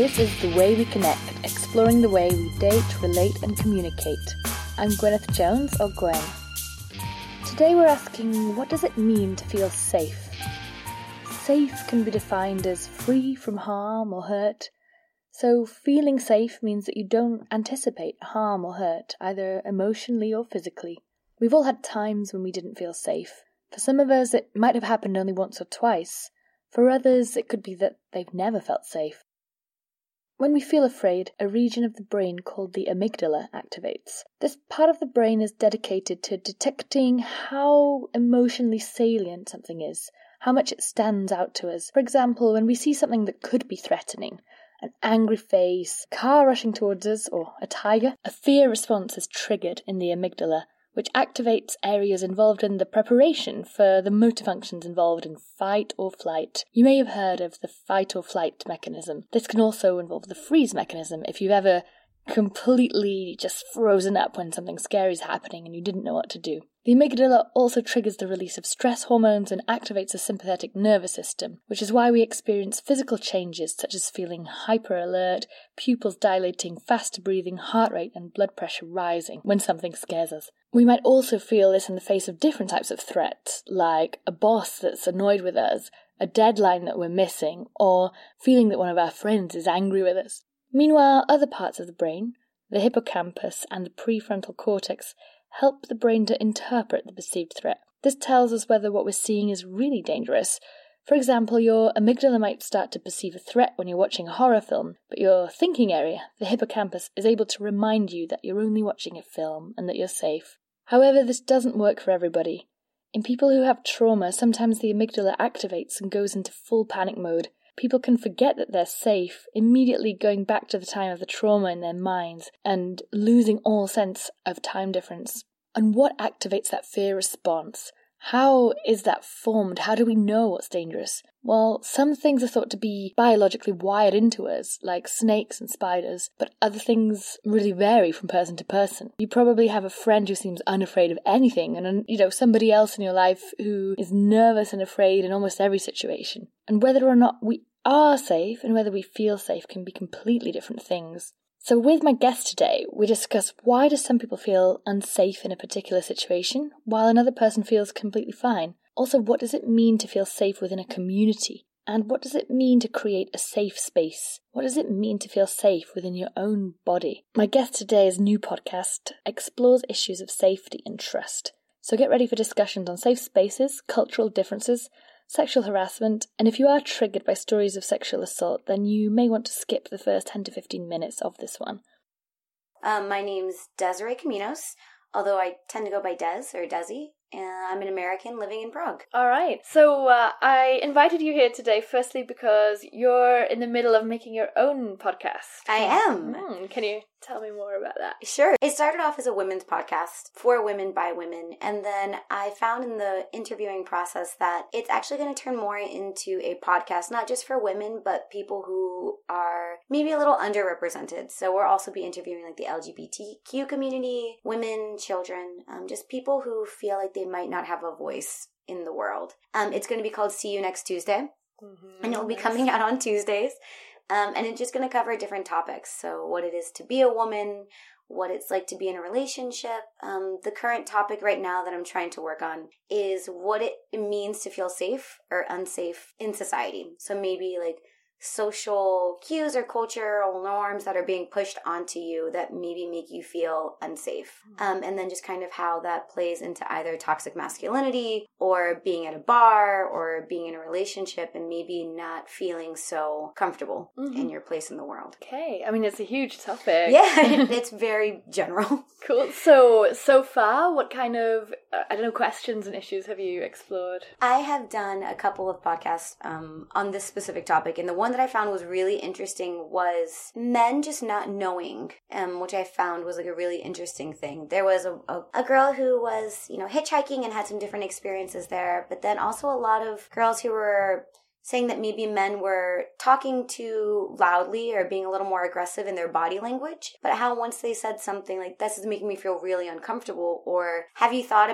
This is The Way We Connect, exploring the way we date, relate and communicate. I'm Gwyneth Jones, or Gwen. Today we're asking, what does it mean to feel safe? Safe can be defined as free from harm or hurt. So feeling safe means that you don't anticipate harm or hurt, either emotionally or physically. We've all had times when we didn't feel safe. For some of us, it might have happened only once or twice. For others, it could be that they've never felt safe. When we feel afraid, a region of the brain called the amygdala activates. This part of the brain is dedicated to detecting how emotionally salient something is, how much it stands out to us. For example, when we see something that could be threatening, an angry face, a car rushing towards us, or a tiger, a fear response is triggered in the amygdala, which activates areas involved in the preparation for the motor functions involved in fight or flight. You may have heard of the fight or flight mechanism. This can also involve the freeze mechanism if you've ever completely just frozen up when something scary is happening and you didn't know what to do. The amygdala also triggers the release of stress hormones and activates the sympathetic nervous system, which is why we experience physical changes such as feeling hyper alert, pupils dilating, faster breathing, heart rate and blood pressure rising when something scares us. We might also feel this in the face of different types of threats, like a boss that's annoyed with us, a deadline that we're missing, or feeling that one of our friends is angry with us. Meanwhile, other parts of the brain, the hippocampus and the prefrontal cortex, help the brain to interpret the perceived threat. This tells us whether what we're seeing is really dangerous. For example, your amygdala might start to perceive a threat when you're watching a horror film, but your thinking area, the hippocampus, is able to remind you that you're only watching a film and that you're safe. However, this doesn't work for everybody. In people who have trauma, sometimes the amygdala activates and goes into full panic mode. People can forget that they're safe, immediately going back to the time of the trauma in their minds and losing all sense of time difference. And what activates that fear response? How is that formed? How do we know what's dangerous? Well, some things are thought to be biologically wired into us, like snakes and spiders, but other things really vary from person to person. You probably have a friend who seems unafraid of anything, and somebody else in your life who is nervous and afraid in almost every situation. And whether or not we are safe and whether we feel safe can be completely different things. So with my guest today, we discuss why do some people feel unsafe in a particular situation, while another person feels completely fine. Also, what does it mean to feel safe within a community? And what does it mean to create a safe space? What does it mean to feel safe within your own body? My guest today's new podcast explores issues of safety and trust. So get ready for discussions on safe spaces, cultural differences, sexual harassment, and if you are triggered by stories of sexual assault, then you may want to skip the first 10 to 15 minutes of this one. My name's Desiree Caminos, although I tend to go by Des or Desi. I'm an American living in Prague. All right. So I invited you here today, firstly, because you're in the middle of making your own podcast. I am. Can you tell me more about that? Sure. It started off as a women's podcast for women by women. And then I found in the interviewing process that it's actually going to turn more into a podcast, not just for women, but people who are maybe a little underrepresented. So we'll also be interviewing like the LGBTQ community, women, children, just people who feel like they might not have a voice in the world. It's going to be called See You Next Tuesday. And it will be coming out on Tuesdays. And it's just going to cover different topics. So what it is to be a woman, what it's like to be in a relationship. The current topic right now that I'm trying to work on is what it means to feel safe or unsafe in society. So maybe like social cues or cultural norms that are being pushed onto you that maybe make you feel unsafe. And then just kind of how that plays into either toxic masculinity or being at a bar or being in a relationship and maybe not feeling so comfortable in your place in the world. Okay. I mean, it's a huge topic. Yeah, it's very general. Cool. So far, what kind of, questions and issues have you explored? I have done a couple of podcasts on this specific topic, and the one that I found was really interesting was men just not knowing, which I found was like a really interesting thing. There was a girl who was, hitchhiking and had some different experiences there, but then also a lot of girls who were saying that maybe men were talking too loudly or being a little more aggressive in their body language, but how once they said something like, this is making me feel really uncomfortable, or have you thought about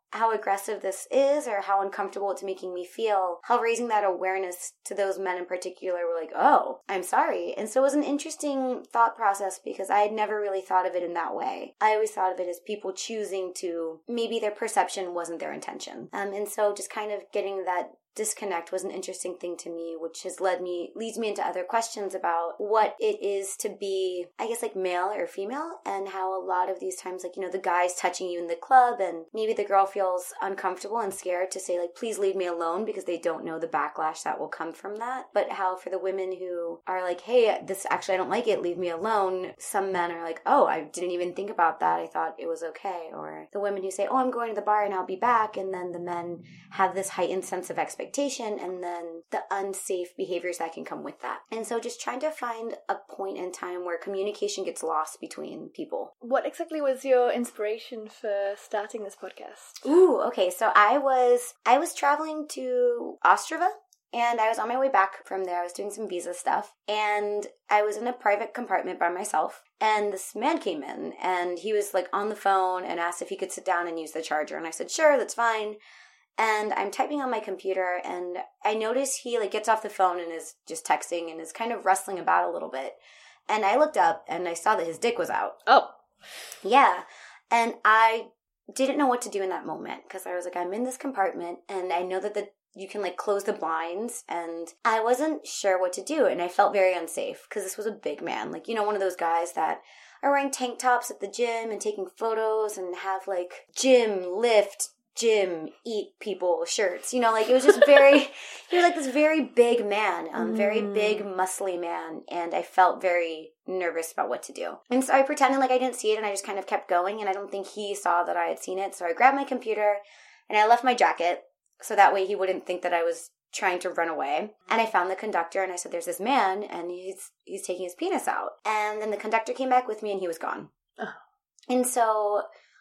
how aggressive this is or how uncomfortable it's making me feel, how raising that awareness to those men in particular were like, oh, I'm sorry. And so it was an interesting thought process because I had never really thought of it in that way. I always thought of it as people choosing to, maybe their perception wasn't their intention. And so just kind of getting that disconnect was an interesting thing to me, which has leads me into other questions about what it is to be, I guess, like male or female, and how a lot of these times, like, you know, the guy's touching you in the club and maybe the girl feels uncomfortable and scared to say, like, please leave me alone, because they don't know the backlash that will come from that. But how for the women who are like, hey, this actually, I don't like it, leave me alone, some men are like, oh, I didn't even think about that, I thought it was okay. Or the women who say, oh, I'm going to the bar and I'll be back, and then the men have this heightened sense of expectation, and then the unsafe behaviors that can come with that. And so just trying to find a point in time where communication gets lost between people. What exactly was your inspiration for starting this podcast? Ooh, okay. So I was traveling to Ostrava, and I was on my way back from there. I was doing some visa stuff, and I was in a private compartment by myself, and this man came in, and he was like on the phone and asked if he could sit down and use the charger, and I said, sure, that's fine. And I'm typing on my computer, and I notice he like gets off the phone and is just texting and is kind of rustling about a little bit. And I looked up and I saw that his dick was out. Oh. Yeah. And I didn't know what to do in that moment, because I was like, I'm in this compartment and I know that you can like close the blinds, and I wasn't sure what to do. And I felt very unsafe because this was a big man. Like, you know, one of those guys that are wearing tank tops at the gym and taking photos and have like gym, lift, gym, eat people shirts, you know, like it was just very, he was like this very big man, very big, muscly man, and I felt very nervous about what to do. And so I pretended like I didn't see it, and I just kind of kept going, and I don't think he saw that I had seen it, so I grabbed my computer, and I left my jacket, so that way he wouldn't think that I was trying to run away. And I found the conductor, and I said, there's this man, and he's taking his penis out. And then the conductor came back with me, and he was gone. Oh. And so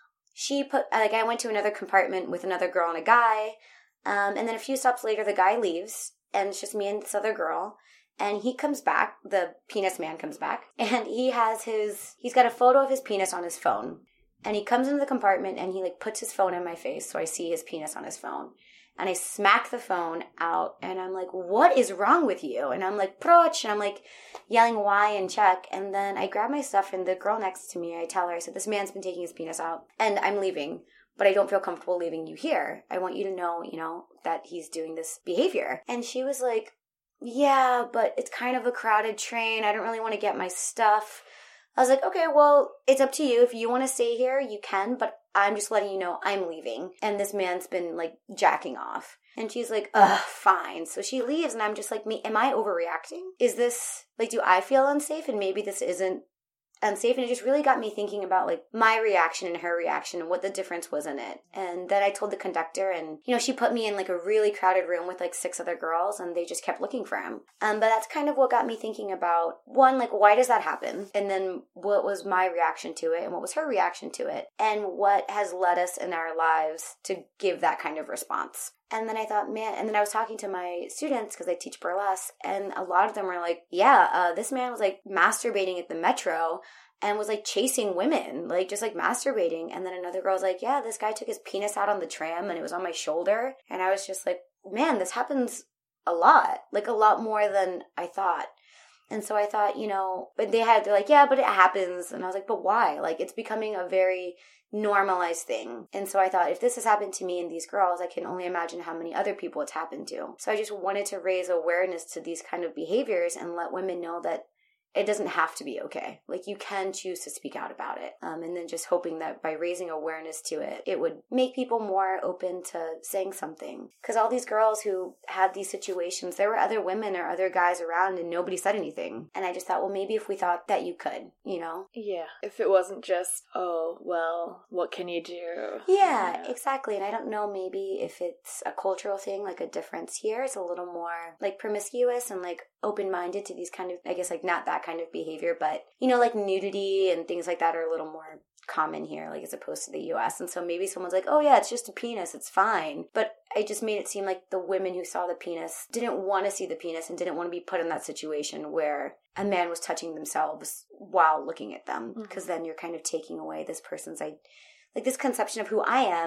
I went to another compartment with another girl and a guy, and then a few stops later, the guy leaves, and it's just me and this other girl, and he comes back, the penis man comes back, and he's got a photo of his penis on his phone, and he comes into the compartment, and he, like, puts his phone in my face, so I see his penis on his phone. And I smack the phone out, and I'm like, what is wrong with you? And I'm like, proch, and I'm like yelling why in Czech. And then I grab my stuff, and the girl next to me, I tell her, I said, this man's been taking his penis out, and I'm leaving, but I don't feel comfortable leaving you here. I want you to know, you know, that he's doing this behavior. And she was like, yeah, but it's kind of a crowded train. I don't really want to get my stuff. I was like, okay, well, it's up to you. If you want to stay here, you can, but I'm just letting you know I'm leaving. And this man's been, like, jacking off. And she's like, ugh, fine. So she leaves, and I'm just like, am I overreacting? Is this, like, do I feel unsafe? And maybe this isn't unsafe. And it just really got me thinking about, like, my reaction and her reaction and what the difference was in it. And then I told the conductor, and, you know, she put me in, like, a really crowded room with, like, 6 other girls, and they just kept looking for him. But that's kind of what got me thinking about, one, like, why does that happen? And then what was my reaction to it, and what was her reaction to it? And what has led us in our lives to give that kind of response? And then I thought, man, and then I was talking to my students, because I teach burlesque, and a lot of them were like, yeah, this man was, like, masturbating at the metro and was, like, chasing women, like, just, like, masturbating. And then another girl was like, yeah, this guy took his penis out on the tram, and it was on my shoulder. And I was just like, man, this happens a lot, like, a lot more than I thought. And so I thought, you know, but they're like, yeah, but it happens. And I was like, but why? Like, it's becoming a very normalized thing. And so I thought, if this has happened to me and these girls, I can only imagine how many other people it's happened to. So I just wanted to raise awareness to these kind of behaviors and let women know that it doesn't have to be okay. Like, you can choose to speak out about it. And then just hoping that by raising awareness to it, it would make people more open to saying something. Because all these girls who had these situations, there were other women or other guys around and nobody said anything. And I just thought, well, maybe if we thought that you could, you know? Yeah. If it wasn't just, oh, well, what can you do? Yeah, exactly. And I don't know, maybe if it's a cultural thing, like a difference here, it's a little more like promiscuous and like open-minded to these kind of, I guess, like not that kind of behavior, but, you know, like nudity and things like that are a little more common here, like as opposed to the US. And so maybe someone's like, oh yeah, it's just a penis, it's fine. But I just made it seem like the women who saw the penis didn't want to see the penis and didn't want to be put in that situation where a man was touching themselves while looking at them. Because then you're kind of taking away this person's, like, this conception of who I am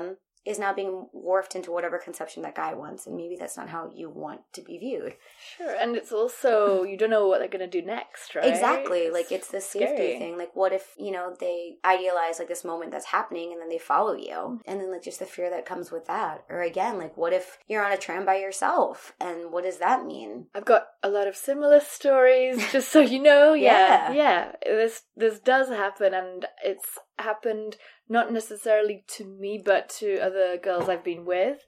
is now being warped into whatever conception that guy wants, and maybe that's not how you want to be viewed. Sure, and it's also, you don't know what they're going to do next, right? Exactly. Like, it's the safety thing. Like, what if, they idealize, like, this moment that's happening, and then they follow you, and then, like, just the fear that comes with that. Or, again, like, what if you're on a tram by yourself, and what does that mean? I've got a lot of similar stories, just so you know. Yeah. This does happen, and it's happened not necessarily to me, but to other girls I've been with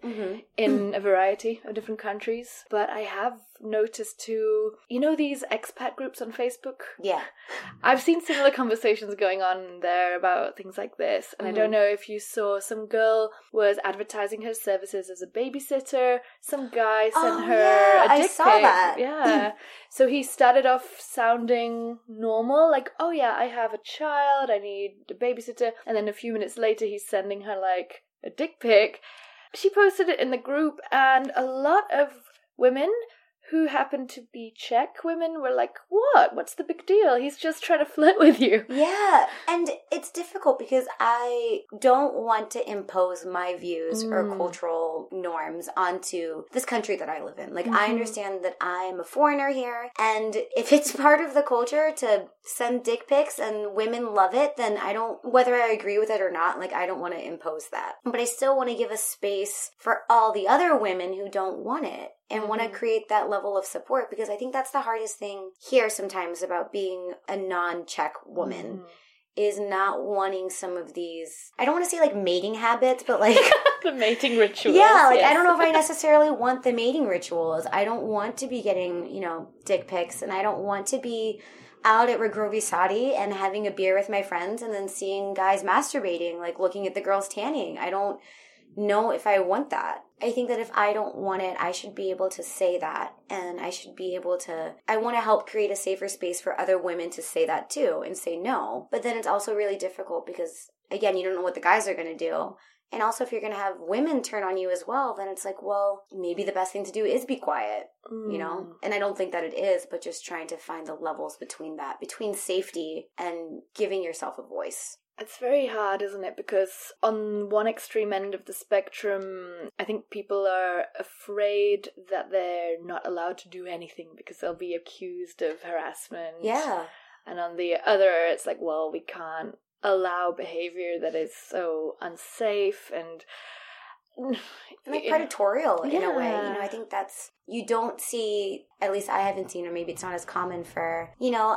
in a variety of different countries. But I have noticed too, these expat groups on Facebook? Yeah. I've seen similar conversations going on there about things like this. And I don't know if you saw, some girl was advertising her services as a babysitter. Some guy sent her a dick pic. I saw that. Yeah. So he started off sounding normal, like, oh yeah, I have a child, I need a babysitter. And then a few minutes later, he's sending her, like, a dick pic. She posted it in the group, and a lot of women who happened to be Czech women were like, what? What's the big deal? He's just trying to flirt with you. Yeah, and it's difficult because I don't want to impose my views or cultural norms onto this country that I live in. Like, I understand that I'm a foreigner here, and if it's part of the culture to send dick pics and women love it, then whether I agree with it or not, like, I don't want to impose that. But I still want to give a space for all the other women who don't want it. And want to create that level of support, because I think that's the hardest thing here sometimes about being a non-Czech woman is not wanting some of these, I don't want to say like mating habits, but like the mating rituals. Yeah, like I don't know if I necessarily want the mating rituals. I don't want to be getting, dick pics, and I don't want to be out at Regrovisati and having a beer with my friends and then seeing guys masturbating, like looking at the girls tanning. I don't know if I want that. I think that if I don't want it, I should be able to say that, and I should be able to, I want to help create a safer space for other women to say that too and say no. But then it's also really difficult because, again, you don't know what the guys are going to do. And also, if you're going to have women turn on you as well, then it's like, well, maybe the best thing to do is be quiet, And I don't think that it is, but just trying to find the levels between that, between safety and giving yourself a voice. It's very hard, isn't it? Because on one extreme end of the spectrum, I think people are afraid that they're not allowed to do anything because they'll be accused of harassment. Yeah. And on the other, it's like, well, we can't allow behavior that is so unsafe and like predatorial in a way. I think that's, you don't see, at least I haven't seen, or maybe it's not as common for,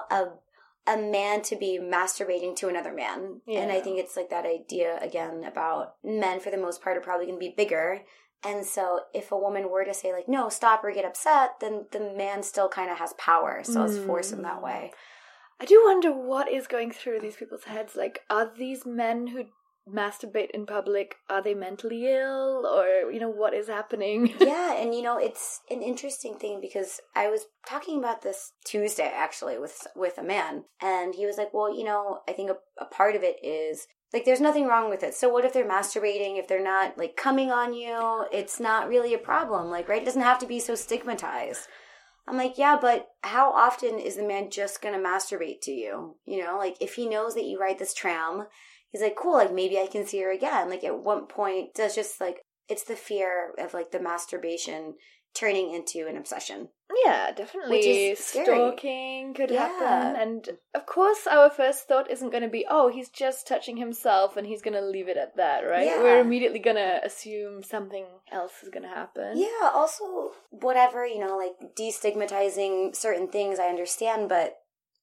a man to be masturbating to another man. Yeah. And I think it's like that idea, again, about men for the most part are probably going to be bigger. And so if a woman were to say, like, no, stop or get upset, then the man still kind of has power. So it's forced in that way. I do wonder what is going through these people's heads. Like, are these men who masturbate in public, are they mentally ill, or what is happening? Yeah, and it's an interesting thing because I was talking about this Tuesday actually with a man, and he was like, well, I think a part of it is like there's nothing wrong with it. So what if they're masturbating, if they're not like coming on you, it's not really a problem, like, right? It doesn't have to be so stigmatized. I'm like, yeah, but how often is the man just gonna masturbate to you? Like if he knows that you ride this tram, he's like, cool, like maybe I can see her again. Like at what point does just like, it's the fear of like the masturbation turning into an obsession. Yeah, definitely. Which is scary. Stalking could happen. And of course our first thought isn't going to be, oh, he's just touching himself and he's going to leave it at that, right? Yeah. We're immediately going to assume something else is going to happen. Yeah, also, whatever, like destigmatizing certain things, I understand, but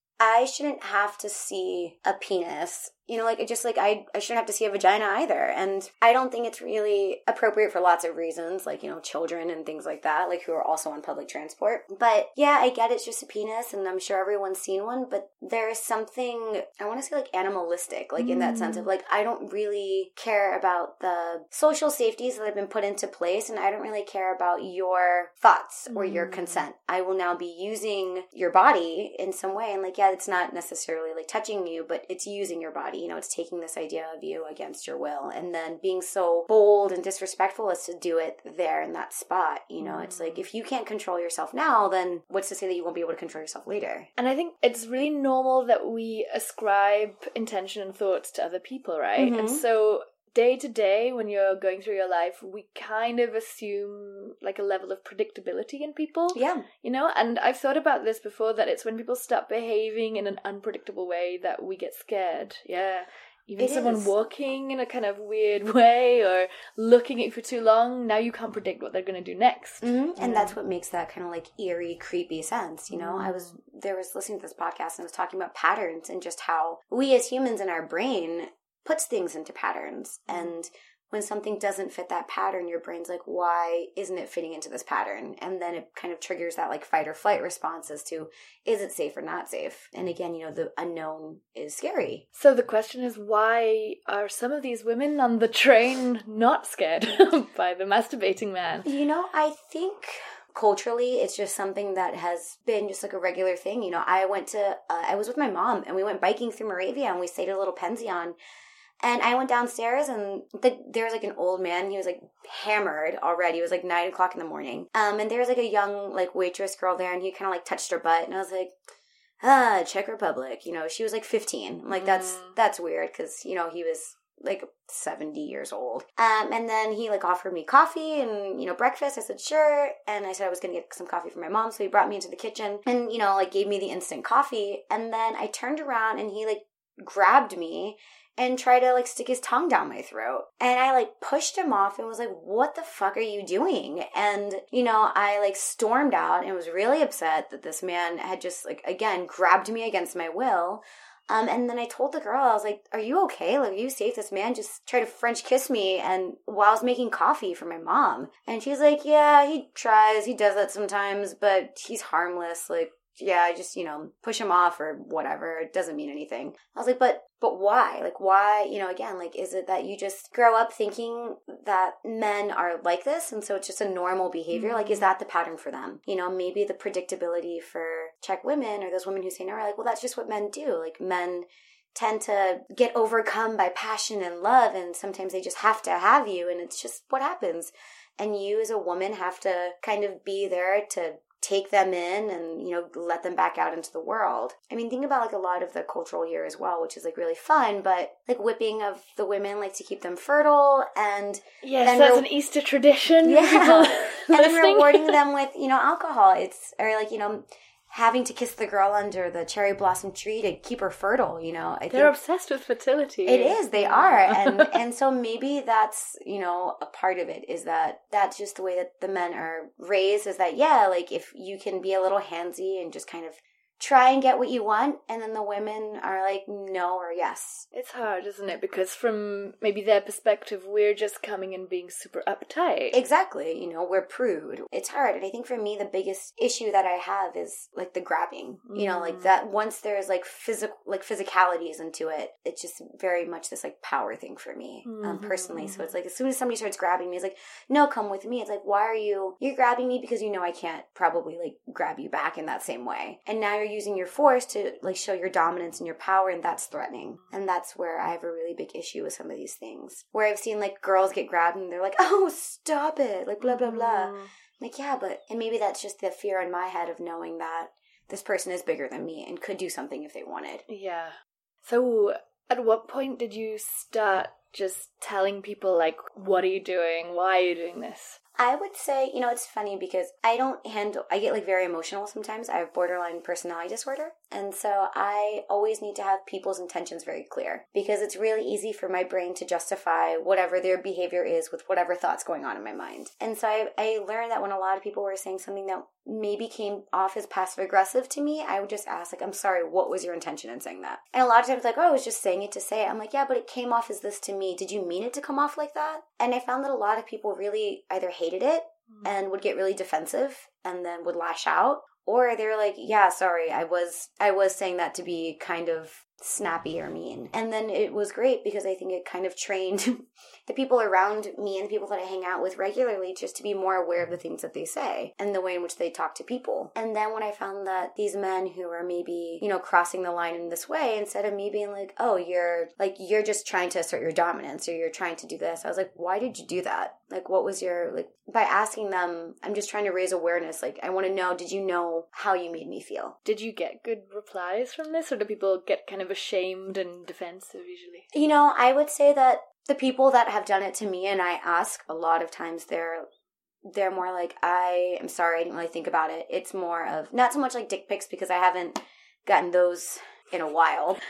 I shouldn't have to see a penis. I shouldn't have to see a vagina either. And I don't think it's really appropriate for lots of reasons, like, children and things like that, like who are also on public transport. But yeah, I get it's just a penis and I'm sure everyone's seen one, but there's something, I want to say like animalistic, like in that sense of like, I don't really care about the social safeties that have been put into place, and I don't really care about your thoughts or your consent. I will now be using your body in some way. And like, yeah, it's not necessarily like touching you, but it's using your body. It's taking this idea of you against your will and then being so bold and disrespectful as to do it there in that spot. It's like, if you can't control yourself now, then what's to say that you won't be able to control yourself later? And I think it's really normal that we ascribe intention and thoughts to other people, right? And so day to day, when you're going through your life, we kind of assume like a level of predictability in people. Yeah. You know, and I've thought about this before, that it's when people start behaving in an unpredictable way that we get scared. Yeah. Even someone walking in a kind of weird way or looking at you for too long, now you can't predict what they're going to do next. Mm-hmm. And that's what makes that kind of like eerie, creepy sense. You know, I was listening to this podcast and I was talking about patterns and just how we as humans in our brain puts things into patterns. And when something doesn't fit that pattern, your brain's like, why isn't it fitting into this pattern? And then it kind of triggers that like fight or flight response as to, is it safe or not safe? And again, you know, the unknown is scary. So the question is, why are some of these women on the train not scared by the masturbating man? You know, I think culturally, it's just something that has been just like a regular thing. You know, I was with my mom and we went biking through Moravia and we stayed at a little pension. And I went downstairs and there was like an old man. He was like hammered already. It was like 9 o'clock in the morning. And there was like a young like waitress girl there and he kind of like touched her butt. And I was like, Czech Republic. You know, she was like 15. I'm like, that's weird because, you know, he was like 70 years old. And then he like offered me coffee and, you know, breakfast. I said, sure. And I said I was going to get some coffee for my mom. So he brought me into the kitchen and, you know, like gave me the instant coffee. And then I turned around and he like grabbed me and tried to like stick his tongue down my throat. And I like pushed him off and was like, what the fuck are you doing? And, you know, I like stormed out and was really upset that this man had just like, again, grabbed me against my will. And then I told the girl, I was like, are you okay? Like, are you safe? This man just tried to French kiss me and while I was making coffee for my mom. And she's like, yeah, he tries. He does that sometimes, but he's harmless. Like, yeah, I just, you know, push him off or whatever. It doesn't mean anything. I was like, but why? Like, why, you know, again, like, is it that you just grow up thinking that men are like this and so it's just a normal behavior? Like, is that the pattern for them? You know, maybe the predictability for Czech women or those women who say no are like, well, that's just what men do. Like, men tend to get overcome by passion and love and sometimes they just have to have you and it's just what happens. And you as a woman have to kind of be there to take them in and, you know, let them back out into the world. I mean, think about like a lot of the cultural year as well, which is like really fun, but like whipping of the women like to keep them fertile and yes, that's an Easter tradition. Yeah. And then rewarding them with, you know, alcohol. It's or like, you know, having to kiss the girl under the cherry blossom tree to keep her fertile, you know. They're obsessed with fertility. It is, they are. And so maybe that's, you know, a part of it is that that's just the way that the men are raised is that, yeah, like if you can be a little handsy and just kind of try and get what you want, and then the women are like no or yes. It's hard, isn't it? Because from maybe their perspective, we're just coming and being super uptight. Exactly. You know, we're prude. It's hard. And I think for me, the biggest issue that I have is like the grabbing. You know, like that once there's like physicalities into it, it's just very much this like power thing for me personally. So it's like as soon as somebody starts grabbing me, it's like, no, come with me. It's like, why are you're grabbing me because you know I can't probably like grab you back in that same way. And now you're using your force to like show your dominance and your power, and that's threatening. And that's where I have a really big issue with some of these things where I've seen like girls get grabbed and they're like, oh, stop it, like blah blah blah. Like, yeah, but and maybe that's just the fear in my head of knowing that this person is bigger than me and could do something if they wanted. Yeah. So at what point did you start just telling people like, what are you doing, why are you doing this? I would say, you know, it's funny because I get like very emotional sometimes. I have borderline personality disorder. And so I always need to have people's intentions very clear because it's really easy for my brain to justify whatever their behavior is with whatever thoughts going on in my mind. And so I learned that when a lot of people were saying something that maybe came off as passive aggressive to me, I would just ask like, I'm sorry, what was your intention in saying that? And a lot of times like, oh, I was just saying it to say it. I'm like, yeah, but it came off as this to me. Did you mean it to come off like that? And I found that a lot of people really either hated it and would get really defensive and then would lash out, or they were like, yeah, sorry, I was saying that to be kind of snappy or mean. And then it was great because I think it kind of trained the people around me and the people that I hang out with regularly just to be more aware of the things that they say and the way in which they talk to people. And then when I found that these men who are maybe, you know, crossing the line in this way, instead of me being like, oh, you're just trying to assert your dominance or you're trying to do this, I was like, why did you do that? Like, what was your, like, by asking them, I'm just trying to raise awareness. Like, I want to know, did you know how you made me feel? Did you get good replies from this, or do people get kind of ashamed and defensive usually? You know, I would say that the people that have done it to me and I ask, a lot of times they're more like, I am sorry, I didn't really think about it. It's more of, not so much like dick pics because I haven't gotten those in a while.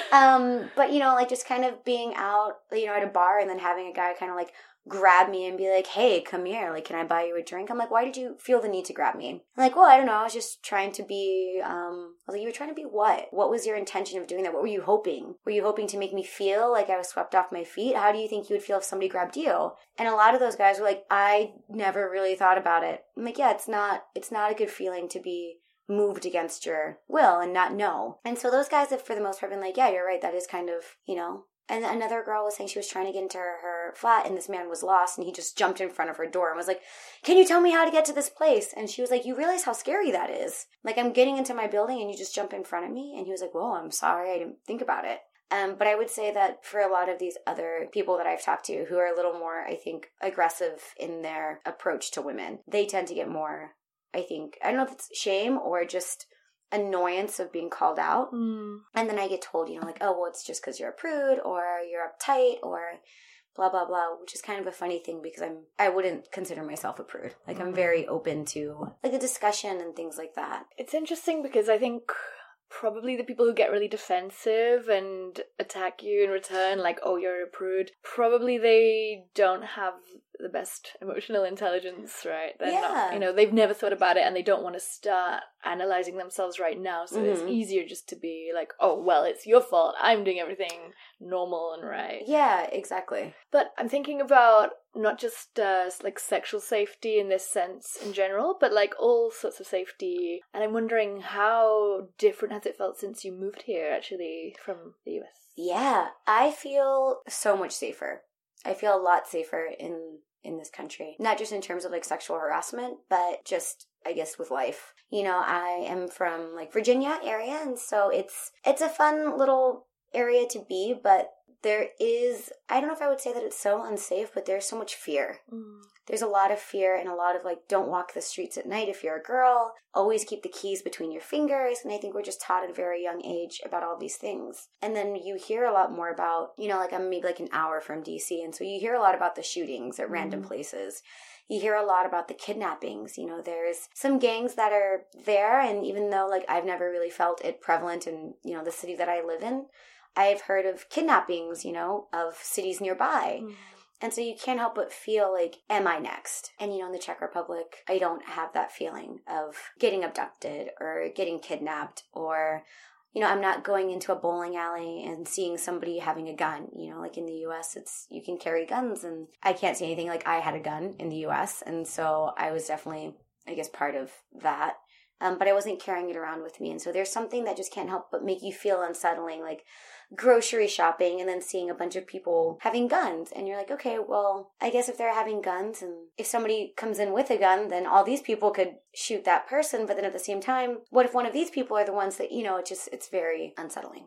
But, you know, like just kind of being out, you know, at a bar and then having a guy kind of like grab me and be like, hey, come here. Like, can I buy you a drink? I'm like, why did you feel the need to grab me? I'm like, well, I don't know. I was just trying to be, I was like, you were trying to be what? What was your intention of doing that? What were you hoping? Were you hoping to make me feel like I was swept off my feet? How do you think you would feel if somebody grabbed you? And a lot of those guys were like, I never really thought about it. I'm like, yeah, it's not a good feeling to be moved against your will and not know. And so those guys have for the most part been like, yeah, you're right. That is kind of, you know. And another girl was saying she was trying to get into her flat and this man was lost and he just jumped in front of her door and was like, can you tell me how to get to this place? And she was like, you realize how scary that is? Like, I'm getting into my building and you just jump in front of me? And he was like, well, I'm sorry, I didn't think about it. But I would say that for a lot of these other people that I've talked to who are a little more, I think, aggressive in their approach to women, they tend to get more, I think, I don't know if it's shame or just annoyance of being called out. And then I get told, you know, like, oh, well, it's just because you're a prude or you're uptight or blah, blah, blah, which is kind of a funny thing because I wouldn't consider myself a prude. Like, I'm very open to, like, a discussion and things like that. It's interesting because I think probably the people who get really defensive and attack you in return, like, oh, you're a prude, probably they don't have the best emotional intelligence, right? They're not, you know, they've never thought about it and they don't want to start analyzing themselves right now. So it's easier just to be like, oh, well, it's your fault. I'm doing everything normal and right. Yeah, exactly. But I'm thinking about not just like sexual safety in this sense in general, but like all sorts of safety. And I'm wondering how different has it felt since you moved here actually from the US? Yeah, I feel so much safer. I feel a lot safer in this country. Not just in terms of like sexual harassment, but just, I guess, with life. You know, I am from like Virginia area, and so it's a fun little area to be, but there is, I don't know if I would say that it's so unsafe, but there's so much fear. There's a lot of fear and a lot of like, don't walk the streets at night if you're a girl. Always keep the keys between your fingers. And I think we're just taught at a very young age about all these things. And then you hear a lot more about, you know, like I'm maybe like an hour from DC. And so you hear a lot about the shootings at random places. You hear a lot about the kidnappings. You know, there's some gangs that are there. And even though like I've never really felt it prevalent in, you know, the city that I live in, I've heard of kidnappings, you know, of cities nearby. And so you can't help but feel like, am I next? And, you know, in the Czech Republic, I don't have that feeling of getting abducted or getting kidnapped or, you know, I'm not going into a bowling alley and seeing somebody having a gun. You know, like in the US, you can carry guns and I can't see anything like I had a gun in the US. And so I was definitely, I guess, part of that. But I wasn't carrying it around with me. And so there's something that just can't help but make you feel unsettling, like grocery shopping and then seeing a bunch of people having guns. And you're like, okay, well, I guess if they're having guns and if somebody comes in with a gun, then all these people could shoot that person. But then at the same time, what if one of these people are the ones that, you know, it's very unsettling.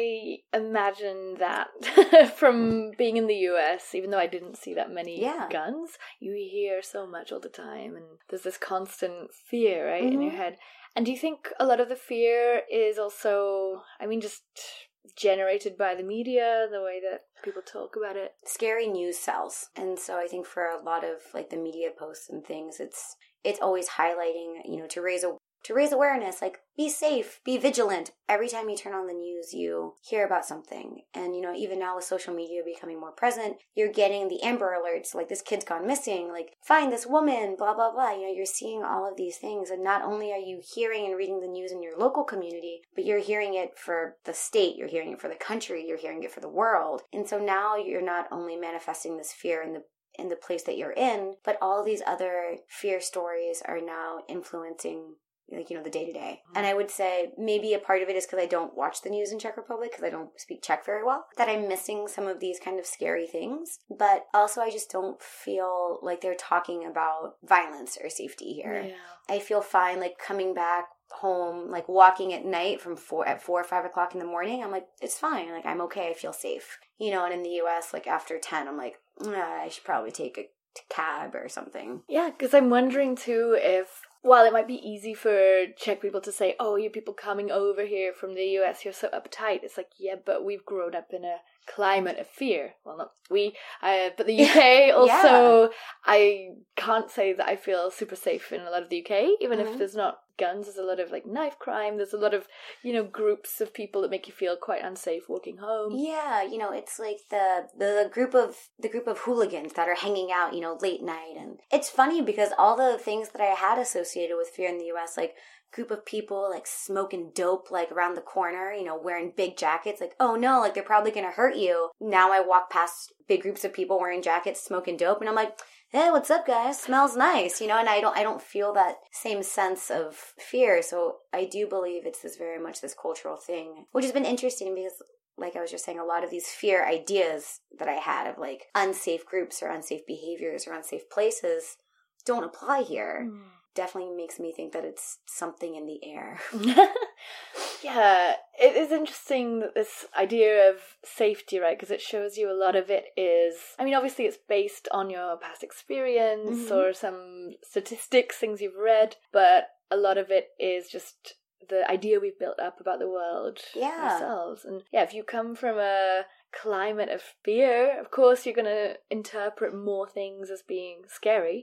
I imagine that from being in the US, even though I didn't see that many guns, you hear so much all the time. And there's this constant fear, right, in your head. And do you think a lot of the fear is also, I mean, just generated by the media, the way that people talk about it? Scary news sells. And so I think for a lot of like the media posts and things, it's always highlighting, you know, to raise awareness, like be safe, be vigilant. Every time you turn on the news, you hear about something. And, you know, even now with social media becoming more present, you're getting the Amber Alerts, like this kid's gone missing, like find this woman, blah, blah, blah. You know, you're seeing all of these things. And not only are you hearing and reading the news in your local community, but you're hearing it for the state, you're hearing it for the country, you're hearing it for the world. And so now you're not only manifesting this fear in the place that you're in, but all these other fear stories are now influencing, like, you know, the day-to-day. And I would say maybe a part of it is because I don't watch the news in Czech Republic because I don't speak Czech very well, that I'm missing some of these kind of scary things. But also I just don't feel like they're talking about violence or safety here. Yeah. I feel fine, like, coming back home, like walking at night from 4 or 5 o'clock in the morning. I'm like, it's fine. Like, I'm okay. I feel safe. You know, and in the US, like after 10, I'm like, I should probably take a cab or something. Yeah, because I'm wondering too if, while it might be easy for Czech people to say, oh, you people coming over here from the US, you're so uptight. It's like, yeah, but we've grown up in a climate of fear. Well, not we, but the UK also, yeah. I can't say that I feel super safe in a lot of the UK, even if there's not guns. There's a lot of like knife crime. There's a lot of, groups of people that make you feel quite unsafe walking home. Yeah, it's like the group of hooligans that are hanging out, late night. And it's funny because all the things that I had associated with fear in the US, like group of people like smoking dope like around the corner, wearing big jackets, like, oh no, like they're probably gonna hurt you. Now I walk past big groups of people wearing jackets smoking dope and I'm like, hey, what's up, guys? Smells nice, and I don't feel that same sense of fear. So I do believe it's very much this cultural thing, which has been interesting because, like I was just saying, a lot of these fear ideas that I had of like unsafe groups or unsafe behaviors or unsafe places don't apply here. Definitely makes me think that it's something in the air. Yeah, it is interesting that this idea of safety, right? Because it shows you a lot of it is, obviously it's based on your past experience or some statistics, things you've read, but a lot of it is just the idea we've built up about the world ourselves. And yeah, if you come from a climate of fear, of course you're going to interpret more things as being scary.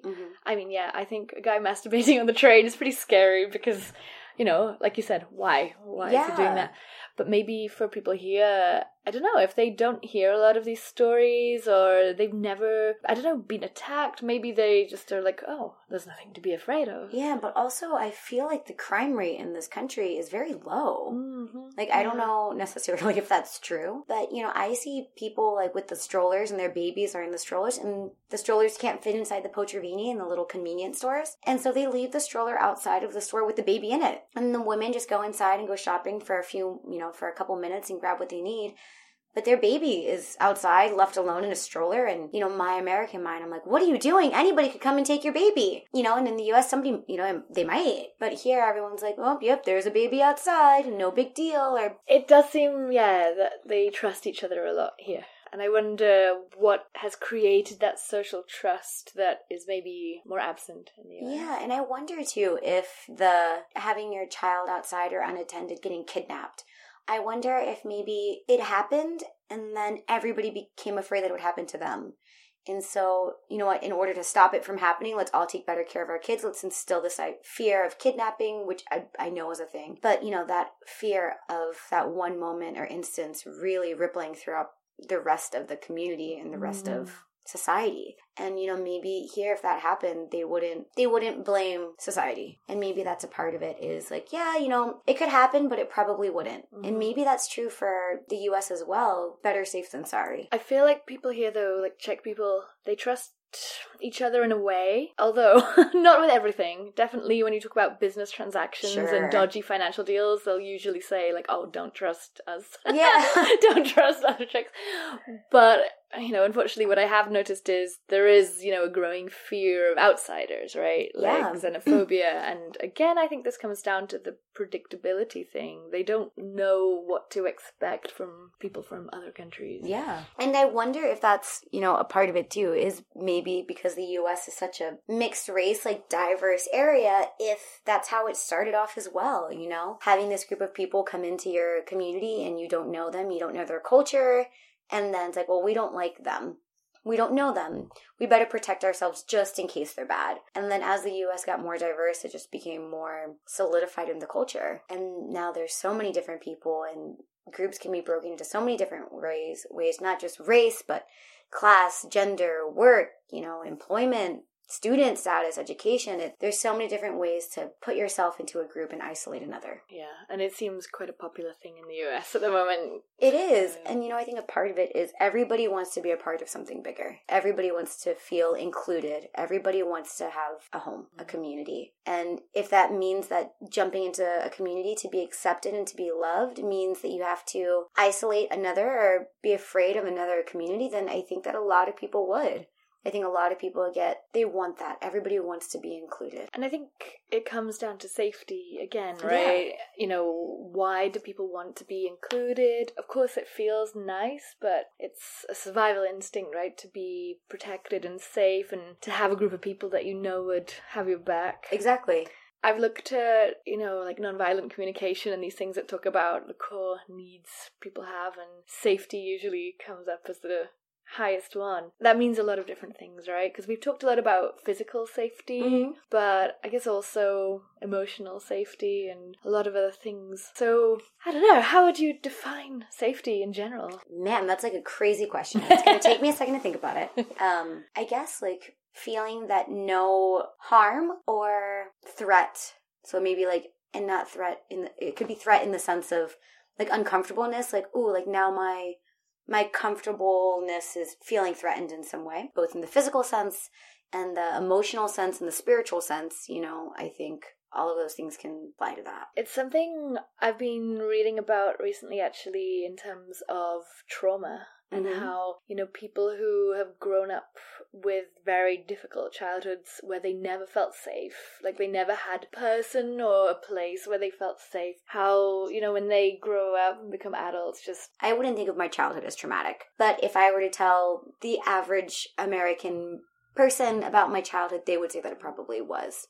I think a guy masturbating on the train is pretty scary because, like you said, why is he doing that? But maybe for people here, I don't know, if they don't hear a lot of these stories or they've never, been attacked, maybe they just are like, oh, there's nothing to be afraid of. Yeah, but also I feel like the crime rate in this country is very low. Like, I don't know necessarily if that's true, but, I see people like with the strollers and their babies are in the strollers and the strollers can't fit inside the Potravini in the little convenience stores. And so they leave the stroller outside of the store with the baby in it. And the women just go inside and go shopping for for a couple minutes and grab what they need. But their baby is outside, left alone in a stroller. And, my American mind, I'm like, what are you doing? Anybody could come and take your baby. And in the U.S., somebody, they might. But here, everyone's like, oh, yep, there's a baby outside. No big deal. Or it does seem, that they trust each other a lot here. And I wonder what has created that social trust that is maybe more absent in the US. Yeah, and I wonder, too, if the having your child outside or unattended getting kidnapped, I wonder if maybe it happened and then everybody became afraid that it would happen to them. And so, in order to stop it from happening, let's all take better care of our kids. Let's instill this fear of kidnapping, which I know is a thing. But, that fear of that one moment or instance really rippling throughout the rest of the community and the rest of society. And maybe here, if that happened, they wouldn't blame society. And maybe that's a part of it is like, yeah, it could happen, but it probably wouldn't. And maybe that's true for the US as well. Better safe than sorry. I feel like people here, though, like Czech people, they trust each other in a way, although not with everything. Definitely when you talk about business transactions and dodgy financial deals, they'll usually say like, oh, don't trust us. Yeah. Don't trust other Czechs. But unfortunately what I have noticed is there is, a growing fear of outsiders, right? Like xenophobia. And again, I think this comes down to the predictability thing. They don't know what to expect from people from other countries. Yeah. And I wonder if that's, a part of it too, is maybe because the US is such a mixed race, like diverse area, if that's how it started off as well, having this group of people come into your community and you don't know them, you don't know their culture. And then it's like, well, we don't like them. We don't know them. We better protect ourselves just in case they're bad. And then as the U.S. got more diverse, it just became more solidified in the culture. And now there's so many different people and groups can be broken into so many different ways, not just race, but class, gender, work, employment, student status, education. There's so many different ways to put yourself into a group and isolate another. Yeah, and it seems quite a popular thing in the US at the moment. It is. And I think a part of it is everybody wants to be a part of something bigger. Everybody wants to feel included. Everybody wants to have a home, a community. And if that means that jumping into a community to be accepted and to be loved means that you have to isolate another or be afraid of another community, then I think that a lot of people would. I think a lot of people they want that. Everybody wants to be included. And I think it comes down to safety again, right? Yeah. You know, why do people want to be included? Of course, it feels nice, but it's a survival instinct, right? To be protected and safe and to have a group of people that you know would have your back. Exactly. I've looked at, like nonviolent communication and these things that talk about the core needs people have, and safety usually comes up as the highest one. That means a lot of different things, right? Because we've talked a lot about physical safety, but I guess also emotional safety and a lot of other things. So, I don't know, how would you define safety in general? Man, that's like a crazy question. It's going to take me a second to think about it. I guess feeling that no harm or threat. So maybe and not threat it could be threat in the sense of uncomfortableness, now my comfortableness is feeling threatened in some way, both in the physical sense and the emotional sense and the spiritual sense. I think all of those things can apply to that. It's something I've been reading about recently, actually, in terms of trauma. And how, people who have grown up with very difficult childhoods where they never felt safe, they never had a person or a place where they felt safe, how, when they grow up and become adults, I wouldn't think of my childhood as traumatic, but if I were to tell the average American person about my childhood, they would say that it probably was.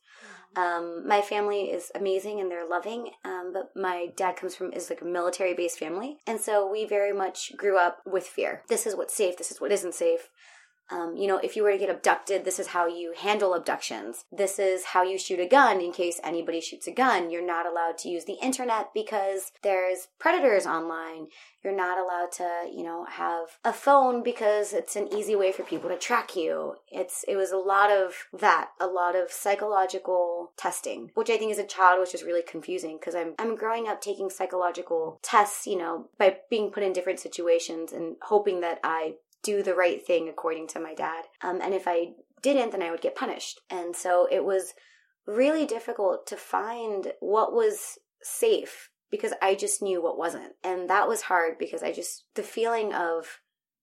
My family is amazing and they're loving, but my dad is a military-based family, and so we very much grew up with fear. This is what's safe, this is what isn't safe. If you were to get abducted, this is how you handle abductions. This is how you shoot a gun in case anybody shoots a gun. You're not allowed to use the internet because there's predators online. You're not allowed to, have a phone because it's an easy way for people to track you. It was a lot of that, a lot of psychological testing, which I think as a child was just really confusing because I'm growing up taking psychological tests, by being put in different situations and hoping that I do the right thing according to my dad. And if I didn't, then I would get punished. And so it was really difficult to find what was safe because I just knew what wasn't. And that was hard because the feeling of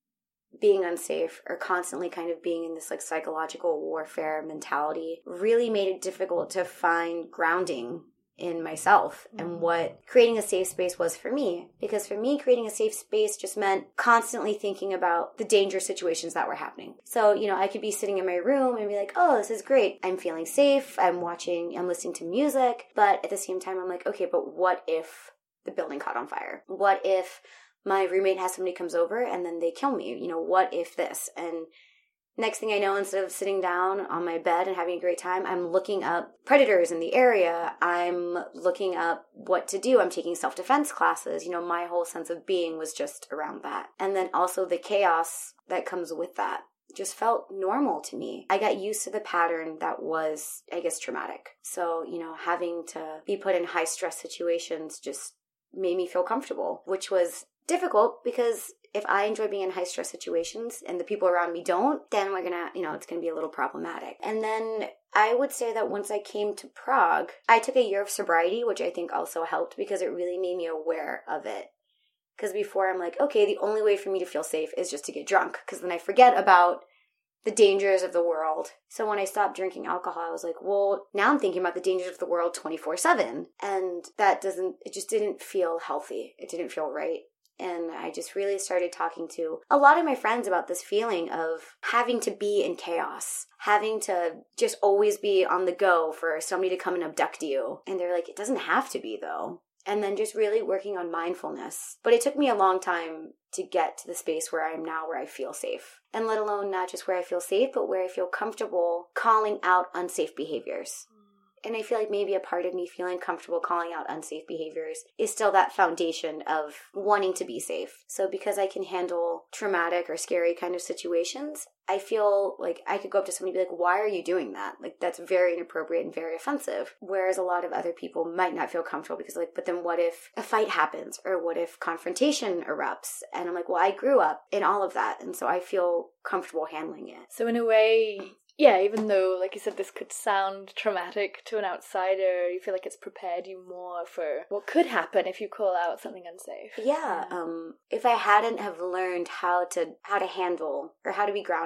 being unsafe or constantly kind of being in this psychological warfare mentality really made it difficult to find grounding in myself and what creating a safe space was for me. Because for me, creating a safe space just meant constantly thinking about the dangerous situations that were happening. So, I could be sitting in my room and be like, oh, this is great. I'm feeling safe. I'm listening to music. But at the same time, I'm like, okay, but what if the building caught on fire? What if my roommate has somebody comes over and then they kill me? What if this? And next thing I know, instead of sitting down on my bed and having a great time, I'm looking up predators in the area. I'm looking up what to do. I'm taking self-defense classes. My whole sense of being was just around that. And then also the chaos that comes with that just felt normal to me. I got used to the pattern that was, I guess, traumatic. So, having to be put in high stress situations just made me feel comfortable, which was difficult because if I enjoy being in high stress situations and the people around me don't, then we're gonna, it's gonna be a little problematic. And then I would say that once I came to Prague, I took a year of sobriety, which I think also helped because it really made me aware of it. Because before I'm like, okay, the only way for me to feel safe is just to get drunk, because then I forget about the dangers of the world. So when I stopped drinking alcohol, I was like, well, now I'm thinking about the dangers of the world 24/7. And it just didn't feel healthy. It didn't feel right. And I just really started talking to a lot of my friends about this feeling of having to be in chaos, having to just always be on the go for somebody to come and abduct you. And they're like, it doesn't have to be though. And then just really working on mindfulness. But it took me a long time to get to the space where I am now, where I feel safe. And let alone not just where I feel safe, but where I feel comfortable calling out unsafe behaviors. And I feel like maybe a part of me feeling comfortable calling out unsafe behaviors is still that foundation of wanting to be safe. So because I can handle traumatic or scary kind of situations, I feel like I could go up to somebody and be like, why are you doing that? Like, that's very inappropriate and very offensive. Whereas a lot of other people might not feel comfortable because but then what if a fight happens? Or what if confrontation erupts? And I'm like, well, I grew up in all of that. And so I feel comfortable handling it. So in a way, yeah, even though, like you said, this could sound traumatic to an outsider, you feel like it's prepared you more for what could happen if you call out something unsafe. Yeah. If I hadn't have learned how to handle or how to be grounded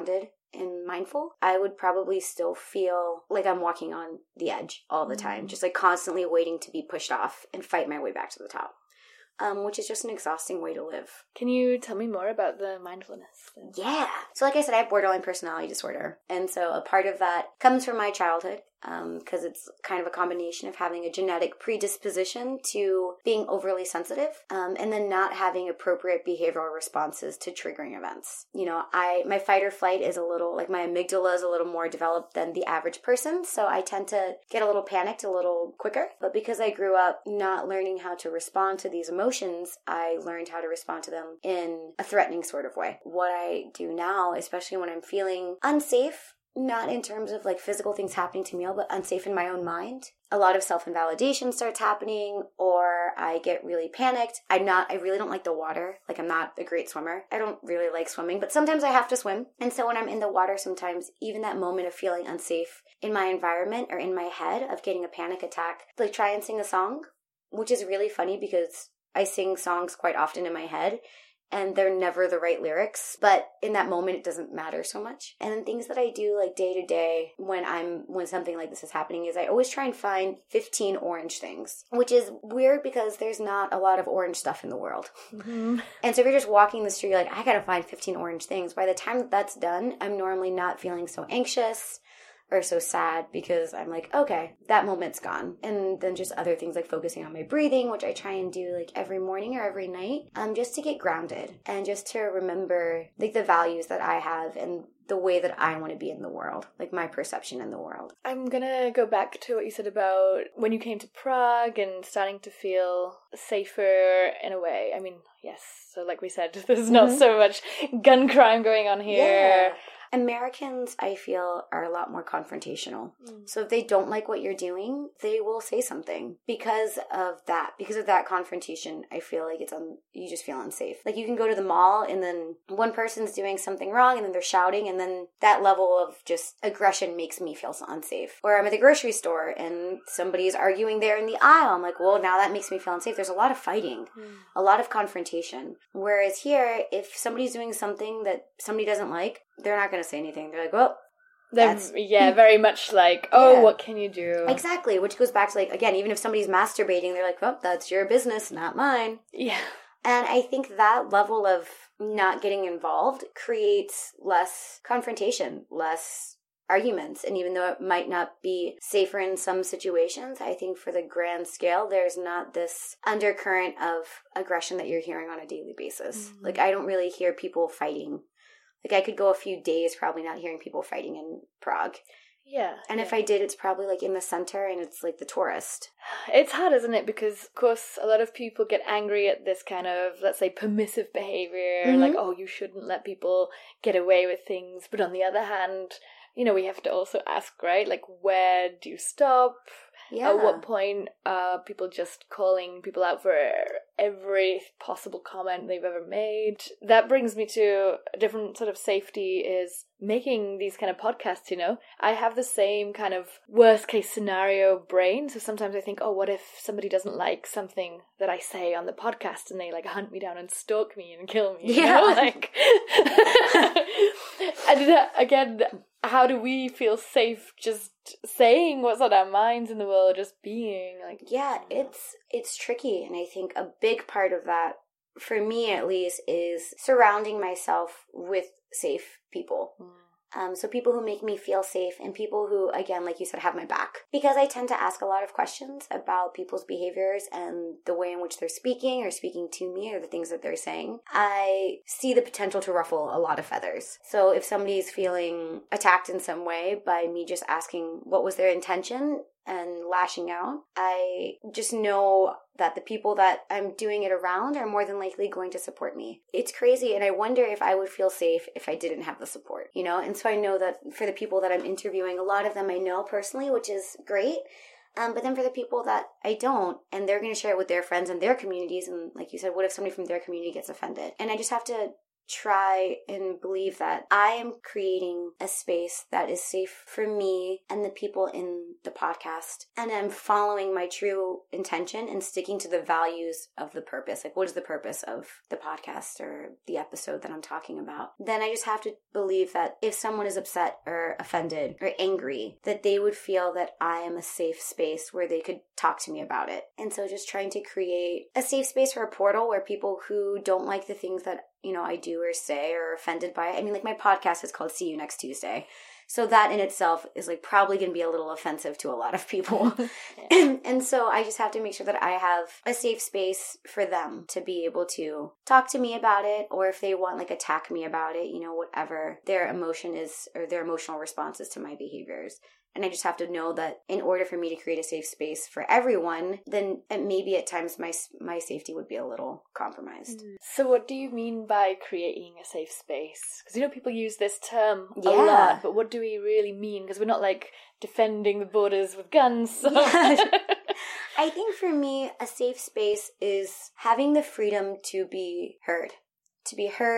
and mindful, I would probably still feel like I'm walking on the edge all the time, just like constantly waiting to be pushed off and fight my way back to the top. Which is just an exhausting way to live. Can you tell me more about the mindfulness thing? Yeah. So like I said, I have borderline personality disorder. And so a part of that comes from my childhood, because it's kind of a combination of having a genetic predisposition to being overly sensitive, and then not having appropriate behavioral responses to triggering events. You know, my fight or flight is a little, like my amygdala is a little more developed than the average person. So I tend to get a little panicked a little quicker. But because I grew up not learning how to respond to these emotions, I learned how to respond to them in a threatening sort of way. What I do now, especially when I'm feeling unsafe, not in terms of like physical things happening to me, but unsafe in my own mind. A lot of self-invalidation starts happening, or I get really panicked. I really don't like the water. Like, I'm not a great swimmer. I don't really like swimming, but sometimes I have to swim. And so when I'm in the water, sometimes even that moment of feeling unsafe in my environment or in my head of getting a panic attack, like try and sing a song, which is really funny because I sing songs quite often in my head, and they're never the right lyrics, but in that moment it doesn't matter so much. And then things that I do like day to day when something like this is happening is I always try and find 15 orange things, which is weird because there's not a lot of orange stuff in the world. Mm-hmm. And so if you're just walking the street, you're like, I gotta find 15 orange things. By the time that's done, I'm normally not feeling so anxious or so sad because I'm like, okay, that moment's gone. And then just other things like focusing on my breathing, which I try and do like every morning or every night, just to get grounded and just to remember like the values that I have and the way that I want to be in the world, like my perception in the world. I'm gonna go back to what you said about when you came to Prague and starting to feel safer in a way. I mean, yes, so like we said, there's not so much gun crime going on here. Yeah. Americans, I feel, are a lot more confrontational. So if they don't like what you're doing, they will say something because of that. Because of that confrontation, I feel like you just feel unsafe. Like you can go to the mall and then one person's doing something wrong and then they're shouting, and then that level of just aggression makes me feel unsafe. Or I'm at the grocery store and somebody's arguing there in the aisle. I'm like, well, now that makes me feel unsafe. There's a lot of fighting, a lot of confrontation. Whereas here, if somebody's doing something that somebody doesn't like, they're not going to say anything. They're like, well, they're very much like, oh, what can you do? Exactly, which goes back to like, again, even if somebody's masturbating, they're like, well, that's your business, not mine. Yeah. And I think that level of not getting involved creates less confrontation, less arguments. And even though it might not be safer in some situations, I think for the grand scale, there's not this undercurrent of aggression that you're hearing on a daily basis. Mm-hmm. Like, I don't really hear people fighting. Like, I could go a few days probably not hearing people fighting in Prague. Yeah. And if I did, it's probably, like, in the center, and it's, like, the tourist. It's hard, isn't it? Because, of course, a lot of people get angry at this kind of, let's say, permissive behavior. Like, oh, you shouldn't let people get away with things. But on the other hand, you know, we have to also ask, right? Like, where do you stop? Yeah. At what point are people just calling people out for every possible comment they've ever made? That brings me to a different sort of safety is making these kind of podcasts, you know? I have the same kind of worst case scenario brain. So sometimes I think, oh, what if somebody doesn't like something that I say on the podcast and they like hunt me down and stalk me and kill me? You know? Like, and again, how do we feel safe just saying what's on our minds in the world, just being like... Yeah, it's tricky. And I think a big part of that, for me at least, is surrounding myself with safe people. So people who make me feel safe and people who, again, like you said, have my back. Because I tend to ask a lot of questions about people's behaviors and the way in which they're speaking or speaking to me or the things that they're saying. I see the potential to ruffle a lot of feathers. So if somebody's feeling attacked in some way by me just asking what was their intention and lashing out, I just know that the people that I'm doing it around are more than likely going to support me. It's crazy, and I wonder if I would feel safe if I didn't have the support, you know? And so I know that for the people that I'm interviewing, a lot of them I know personally, which is great. But then for the people that I don't, and they're going to share it with their friends and their communities, and like you said, what if somebody from their community gets offended? And I just have to try and believe that I am creating a space that is safe for me and the people in the podcast. And I'm following my true intention and sticking to the values of the purpose. Like, what is the purpose of the podcast or the episode that I'm talking about? Then I just have to believe that if someone is upset or offended or angry, that they would feel that I am a safe space where they could talk to me about it. And so just trying to create a safe space for a portal where people who don't like the things that, I do or say or are offended by it. I mean, like, my podcast is called See You Next Tuesday. So that in itself is like probably going to be a little offensive to a lot of people. And so I just have to make sure that I have a safe space for them to be able to talk to me about it, or if they want, like, attack me about it, whatever their emotion is or their emotional responses to my behaviors. And I just have to know that in order for me to create a safe space for everyone, then maybe at times my safety would be a little compromised. So what do you mean by creating a safe space? Because, people use this term a lot, but what do we really mean? Because we're not, like, defending the borders with guns. So. Yeah. I think for me, a safe space is having the freedom to be heard, to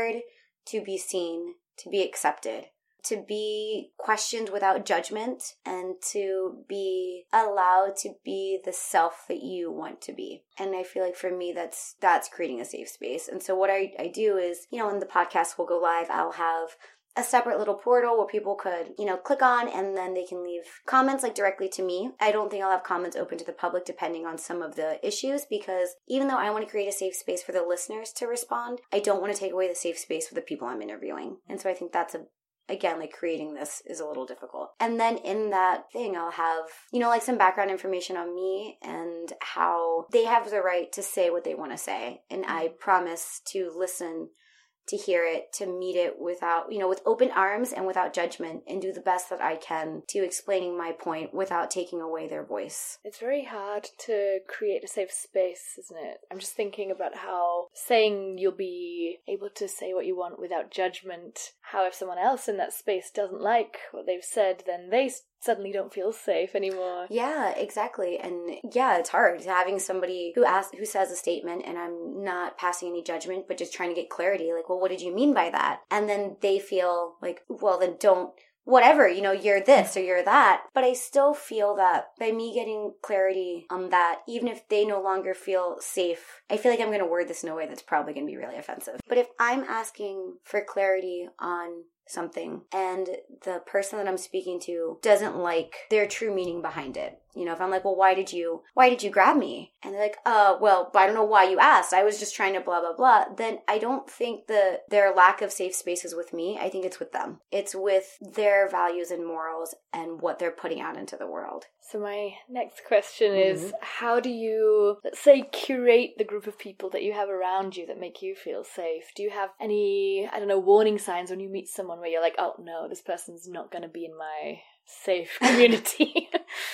be seen, to be accepted, to be questioned without judgment, and to be allowed to be the self that you want to be. And I feel like for me, that's creating a safe space. And so what I do is, when the podcast will go live, I'll have a separate little portal where people could, click on, and then they can leave comments, like, directly to me. I don't think I'll have comments open to the public depending on some of the issues, because even though I want to create a safe space for the listeners to respond, I don't want to take away the safe space for the people I'm interviewing. And so I think that's again, like, creating this is a little difficult. And then in that thing, I'll have, like, some background information on me and how they have the right to say what they want to say. And I promise to listen, to hear it, to meet it without, with open arms and without judgment, and do the best that I can to explaining my point without taking away their voice. It's very hard to create a safe space, isn't it? I'm just thinking about how saying you'll be able to say what you want without judgment, how if someone else in that space doesn't like what they've said, then they suddenly don't feel safe anymore. Yeah, exactly. And yeah, it's hard having somebody who says a statement, and I'm not passing any judgment, but just trying to get clarity. Like, well, what did you mean by that? And then they feel like, well, then don't, whatever, you're this or you're that. But I still feel that by me getting clarity on that, even if they no longer feel safe, I feel like I'm going to word this in a way that's probably going to be really offensive. But if I'm asking for clarity on something and the person that I'm speaking to doesn't like their true meaning behind it, if I'm like, well, why did you grab me? And they're like, well, I don't know why you asked. I was just trying to blah, blah, blah. Then I don't think their lack of safe space is with me. I think it's with them. It's with their values and morals and what they're putting out into the world. So my next question is, how do you, let's say, curate the group of people that you have around you that make you feel safe? Do you have any, warning signs when you meet someone where you're like, oh no, this person's not going to be in my safe community?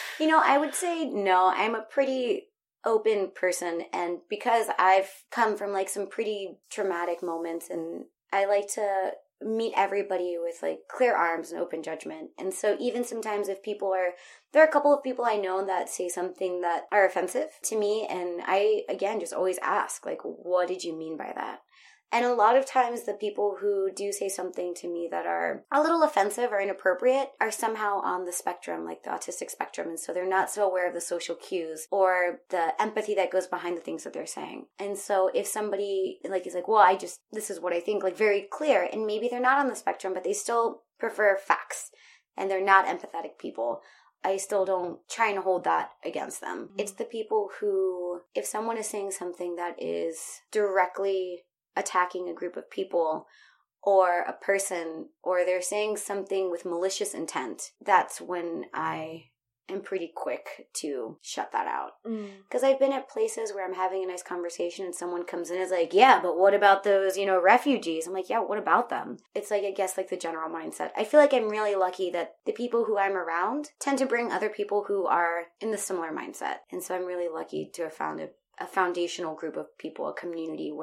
I would say no. I'm a pretty open person, and because I've come from, like, some pretty traumatic moments, and I like to meet everybody with, like, clear arms and open judgment. And so even sometimes if there are a couple of people I know that say something that are offensive to me, and I, again, just always ask, like, what did you mean by that? And a lot of times the people who do say something to me that are a little offensive or inappropriate are somehow on the spectrum, like the autistic spectrum. And so they're not so aware of the social cues or the empathy that goes behind the things that they're saying. And so if somebody, like, is like, well, this is what I think, like, very clear, and maybe they're not on the spectrum, but they still prefer facts and they're not empathetic people, I still don't try and hold that against them. It's the people who, if someone is saying something that is directly attacking a group of people or a person, or they're saying something with malicious intent, that's when I am pretty quick to shut that out. Because I've been at places where I'm having a nice conversation and someone comes in and is like, yeah, but what about those, refugees? I'm like, yeah, what about them? It's like, I guess, like, the general mindset. I feel like I'm really lucky that the people who I'm around tend to bring other people who are in the similar mindset. And so I'm really lucky to have found a foundational group of people, a community where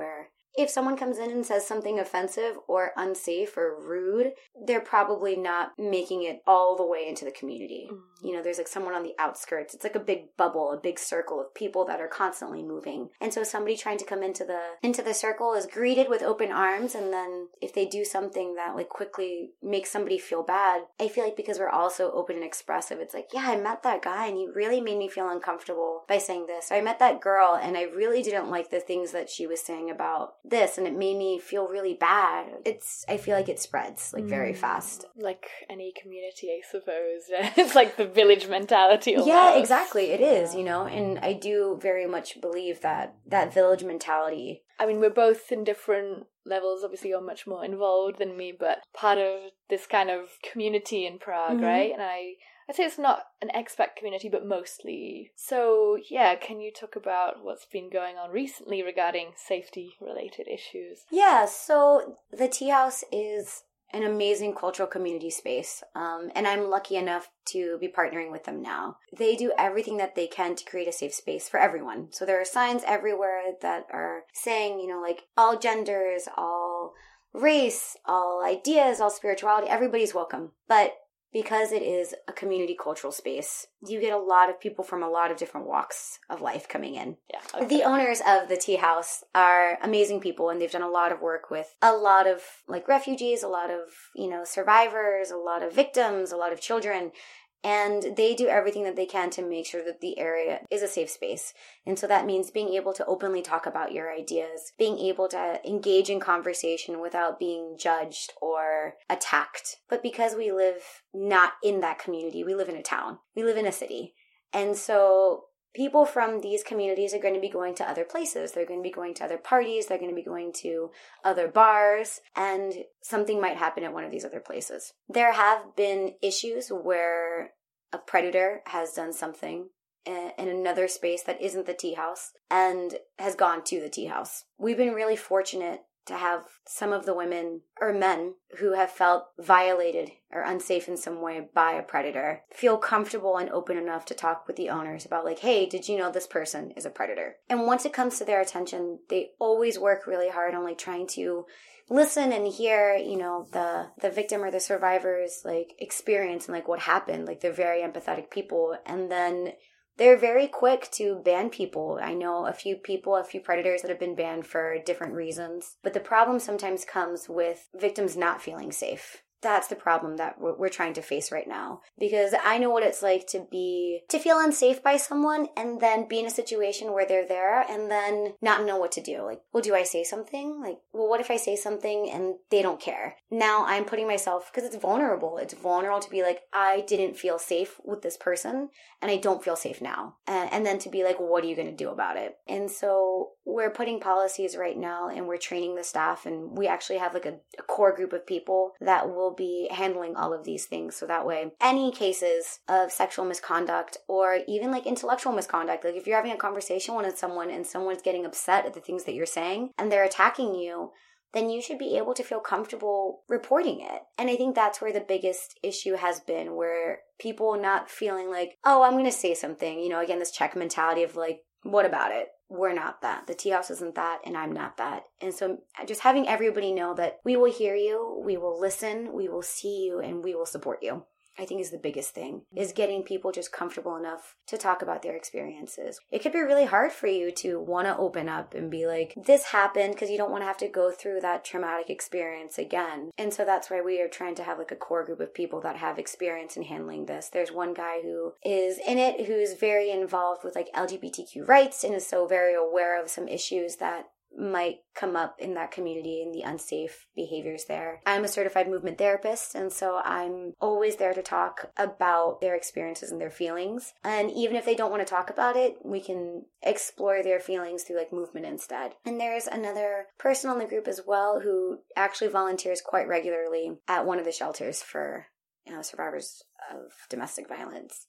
if someone comes in and says something offensive or unsafe or rude, they're probably not making it all the way into the community. You know, there's like someone on the outskirts. It's like a big bubble, a big circle of people that are constantly moving. And so somebody trying to come into the circle is greeted with open arms, and then if they do something that like quickly makes somebody feel bad, I feel like because we're also open and expressive, it's like, yeah, I met that guy and he really made me feel uncomfortable by saying this. Or I met that girl and I really didn't like the things that she was saying about this, and it made me feel really bad. I feel like it spreads like very fast. Like any community, I suppose. It's like the village mentality almost. Yeah, exactly. It is, you know, and I do very much believe that village mentality. I mean, we're both in different levels. Obviously, you're much more involved than me, but part of this kind of community in Prague, right? And I'd say it's not an expat community, but mostly. So, yeah, can you talk about what's been going on recently regarding safety-related issues? Yeah, so the Tea House is an amazing cultural community space, and I'm lucky enough to be partnering with them now. They do everything that they can to create a safe space for everyone. So there are signs everywhere that are saying, you know, like all genders, all race, all ideas, all spirituality, everybody's welcome. But because it is a community cultural space, you get a lot of people from a lot of different walks of life coming in. Yeah, okay. The owners of the Tea House are amazing people, and they've done a lot of work with a lot of like refugees, a lot of, you know, survivors, a lot of victims, a lot of children. And they do everything that they can to make sure that the area is a safe space. And so that means being able to openly talk about your ideas, being able to engage in conversation without being judged or attacked. But because we live not in that community, we live in a town, we live in a city. And so people from these communities are going to be going to other places. They're going to be going to other parties. They're going to be going to other bars, and something might happen at one of these other places. There have been issues where a predator has done something in another space that isn't the Tea House and has gone to the Tea House. We've been really fortunate to have some of the women or men who have felt violated or unsafe in some way by a predator feel comfortable and open enough to talk with the owners about like, hey, did you know this person is a predator? And once it comes to their attention, they always work really hard on like trying to listen and hear, you know, the victim or the survivor's like experience and like what happened. Like they're very empathetic people, and then they're very quick to ban people. I know a few predators that have been banned for different reasons. But the problem sometimes comes with victims not feeling safe. That's the problem that we're trying to face right now. Because I know what it's like to feel unsafe by someone and then be in a situation where they're there and then not know what to do. Like, well, do I say something? Like, well, what if I say something and they don't care? Now I'm putting myself, because it's vulnerable. It's vulnerable to be like, I didn't feel safe with this person and I don't feel safe now. And then to be like, what are you going to do about it? And so we're putting policies right now and we're training the staff, and we actually have like a core group of people that will be handling all of these things. So that way, any cases of sexual misconduct or even like intellectual misconduct, like if you're having a conversation with someone and someone's getting upset at the things that you're saying and they're attacking you, then you should be able to feel comfortable reporting it. And I think that's where the biggest issue has been, where people not feeling like, oh, I'm going to say something. You know, again, this check mentality of like, what about it? We're not that. The Tea House isn't that, and I'm not that. And so just having everybody know that we will hear you, we will listen, we will see you, and we will support you, I think is the biggest thing, is getting people just comfortable enough to talk about their experiences. It could be really hard for you to want to open up and be like, this happened, because you don't want to have to go through that traumatic experience again. And so that's why we are trying to have like a core group of people that have experience in handling this. There's one guy who is in it, who's very involved with like LGBTQ rights and is so very aware of some issues that might come up in that community and the unsafe behaviors there. I'm a certified movement therapist, and so I'm always there to talk about their experiences and their feelings. And even if they don't want to talk about it, we can explore their feelings through like movement instead. And there's another person on the group as well who actually volunteers quite regularly at one of the shelters for survivors of domestic violence.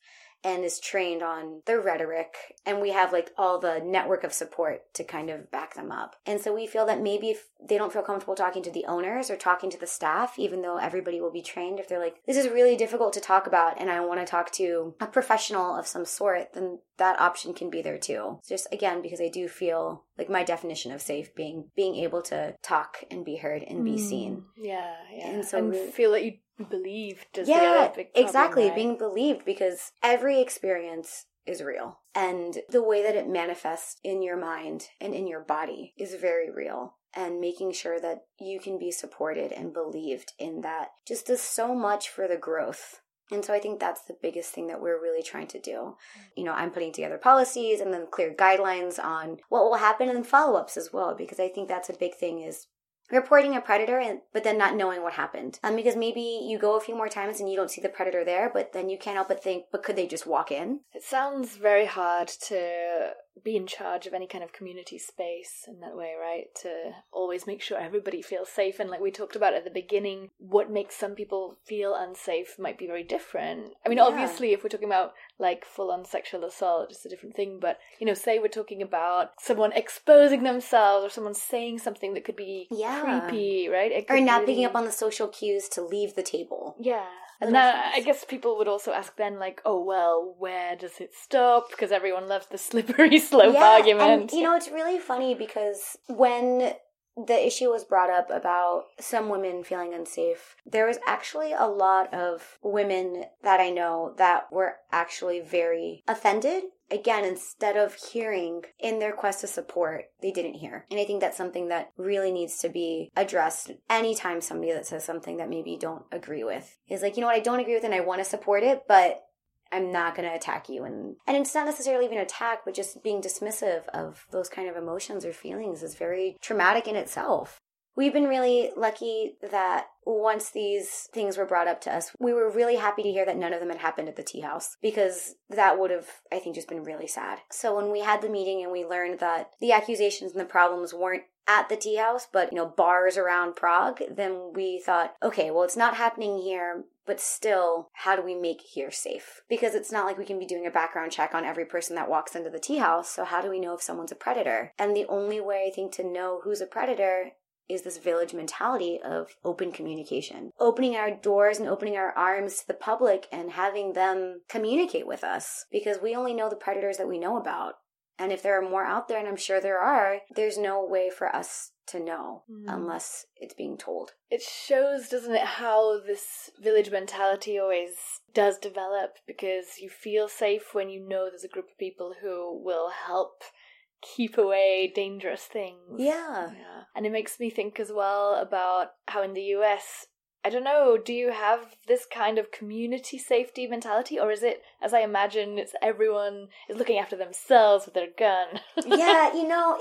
and is trained on the rhetoric, and we have like all the network of support to kind of back them up. And so we feel that maybe if they don't feel comfortable talking to the owners or talking to the staff, even though everybody will be trained, if they're like, this is really difficult to talk about and I want to talk to a professional of some sort, then that option can be there too. Just again, because I do feel like my definition of safe being able to talk and be heard and be seen. Yeah. And so feel that you believed is the other big problem, exactly, right? Being believed, because every experience is real. And the way that it manifests in your mind and in your body is very real. And making sure that you can be supported and believed in that just does so much for the growth. And so I think that's the biggest thing that we're really trying to do. You know, I'm putting together policies and then clear guidelines on what will happen and then follow-ups as well, because I think that's a big thing is reporting a predator but then not knowing what happened. Because maybe you go a few more times and you don't see the predator there, but then you can't help but think, but could they just walk in? It sounds very hard to be in charge of any kind of community space in that way, right? To always make sure everybody feels safe. And like we talked about at the beginning, what makes some people feel unsafe might be very different. I mean, obviously, if we're talking about like full-on sexual assault, it's a different thing. But, you know, say we're talking about someone exposing themselves or someone saying something that could be creepy, right? Or not picking up on the social cues to leave the table. Yeah. And now I guess people would also ask then, like, oh, well, where does it stop? Because everyone loves the slippery slope argument. And, you know, it's really funny because when the issue was brought up about some women feeling unsafe, there was actually a lot of women that I know that were actually very offended. Again, instead of hearing in their quest to support, they didn't hear. And I think that's something that really needs to be addressed anytime somebody that says something that maybe you don't agree with is like, you know what, I don't agree with it and I want to support it, but I'm not going to attack you. And it's not necessarily even an attack, but just being dismissive of those kind of emotions or feelings is very traumatic in itself. We've been really lucky that once these things were brought up to us, we were really happy to hear that none of them had happened at the tea house, because that would have, I think, just been really sad. So when we had the meeting and we learned that the accusations and the problems weren't at the tea house, but, you know, bars around Prague, then we thought, okay, well, it's not happening here, but still, how do we make here safe? Because it's not like we can be doing a background check on every person that walks into the tea house, so how do we know if someone's a predator? And the only way, I think, to know who's a predator is this village mentality of open communication. Opening our doors and opening our arms to the public and having them communicate with us, because we only know the predators that we know about. And if there are more out there, and I'm sure there are, there's no way for us to know unless it's being told. It shows, doesn't it, how this village mentality always does develop, because you feel safe when you know there's a group of people who will help keep away dangerous things. Yeah. And it makes me think as well about how in the US, I don't know, do you have this kind of community safety mentality? Or is it, as I imagine, it's everyone is looking after themselves with their gun? Yeah, you know,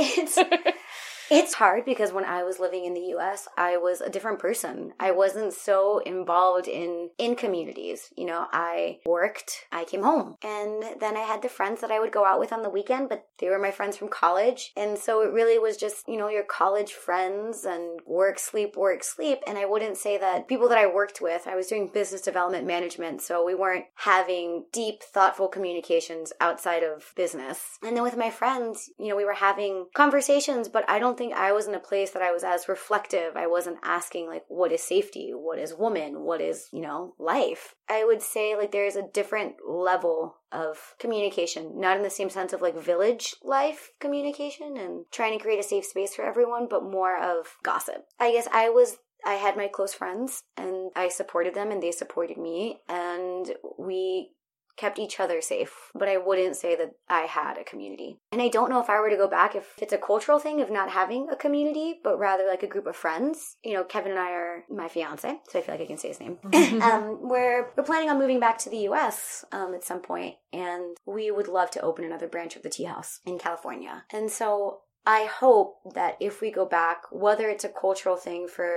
it's hard because when I was living in the US, I was a different person. I wasn't so involved in communities. You know, I worked, I came home, and then I had the friends that I would go out with on the weekend, but they were my friends from college. And so it really was just, you know, your college friends and work, sleep. And I wouldn't say that people that I worked with, I was doing business development management, so we weren't having deep, thoughtful communications outside of business. And then with my friends, you know, we were having conversations, but I don't think I was in a place that I was as reflective. I wasn't asking, like, what is safety? What is woman? What is, you know, life? I would say, like, there is a different level of communication, not in the same sense of, like, village life communication and trying to create a safe space for everyone, but more of gossip. I guess I had my close friends and I supported them and they supported me and we kept each other safe, but I wouldn't say that I had a community. And I don't know if I were to go back, if it's a cultural thing of not having a community, but rather like a group of friends. You know, Kevin and I are my fiance, so I feel like I can say his name. We're planning on moving back to the US at some point, and we would love to open another branch of the Tea House in California. And so I hope that if we go back, whether it's a cultural thing for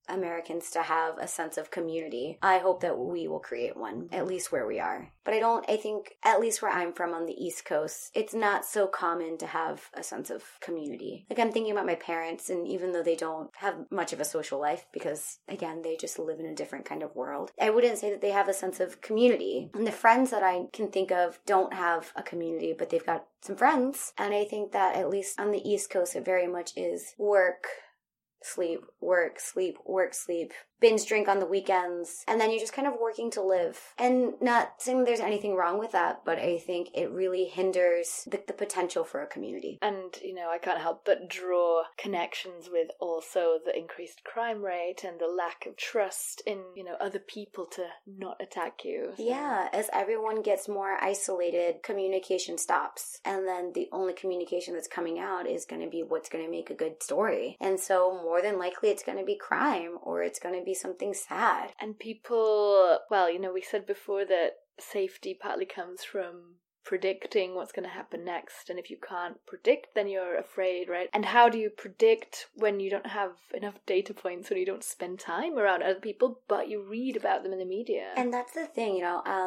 Americans to have a sense of community. I hope that we will create one, at least where we are. But I think, at least where I'm from on the East Coast, it's not so common to have a sense of community. Like, I'm thinking about my parents, and even though they don't have much of a social life, because, again, they just live in a different kind of world, I wouldn't say that they have a sense of community. And the friends that I can think of don't have a community, but they've got some friends. And I think that, at least on the East Coast, it very much is work, sleep, work, sleep, work, sleep, binge drink on the weekends, and then you're just kind of working to live. And not saying there's anything wrong with that, but I think it really hinders the potential for a community. And, I can't help but draw connections with also the increased crime rate and the lack of trust in, other people to not attack you. So. Yeah, as everyone gets more isolated, communication stops. And then the only communication that's coming out is going to be what's going to make a good story. And so more than likely it's going to be crime, or it's going to be something sad. And people, we said before that safety partly comes from predicting what's going to happen next, and if you can't predict, then you're afraid, right? And how do you predict when you don't have enough data points, when you don't spend time around other people, but you read about them in the media? And that's the thing,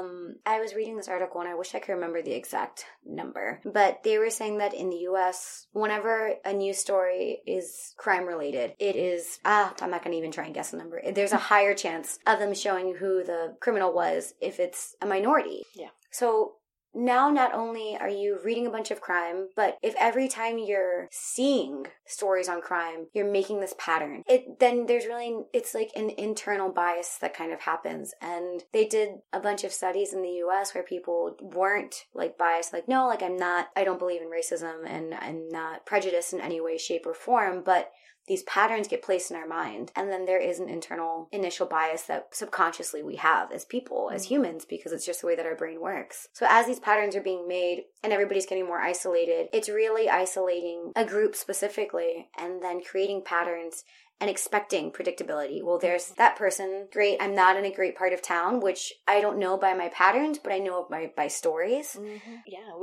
I was reading this article, and I wish I could remember the exact number, but they were saying that in the US, whenever a news story is crime related, it is, I'm not going to even try and guess the number. There's a higher chance of them showing who the criminal was if it's a minority. Yeah. So now, not only are you reading a bunch of crime, but if every time you're seeing stories on crime, you're making this pattern, then it's like an internal bias that kind of happens. And they did a bunch of studies in the US where people weren't like biased, like, no, like I don't believe in racism and I'm not prejudiced in any way, shape, or form, but these patterns get placed in our mind, and then there is an internal initial bias that subconsciously we have as people, as humans, because it's just the way that our brain works. So as these patterns are being made and everybody's getting more isolated, it's really isolating a group specifically and then creating patterns and expecting predictability. Well, there's that person. Great. I'm not in a great part of town, which I don't know by my patterns, but I know by stories. Mm-hmm. Yeah,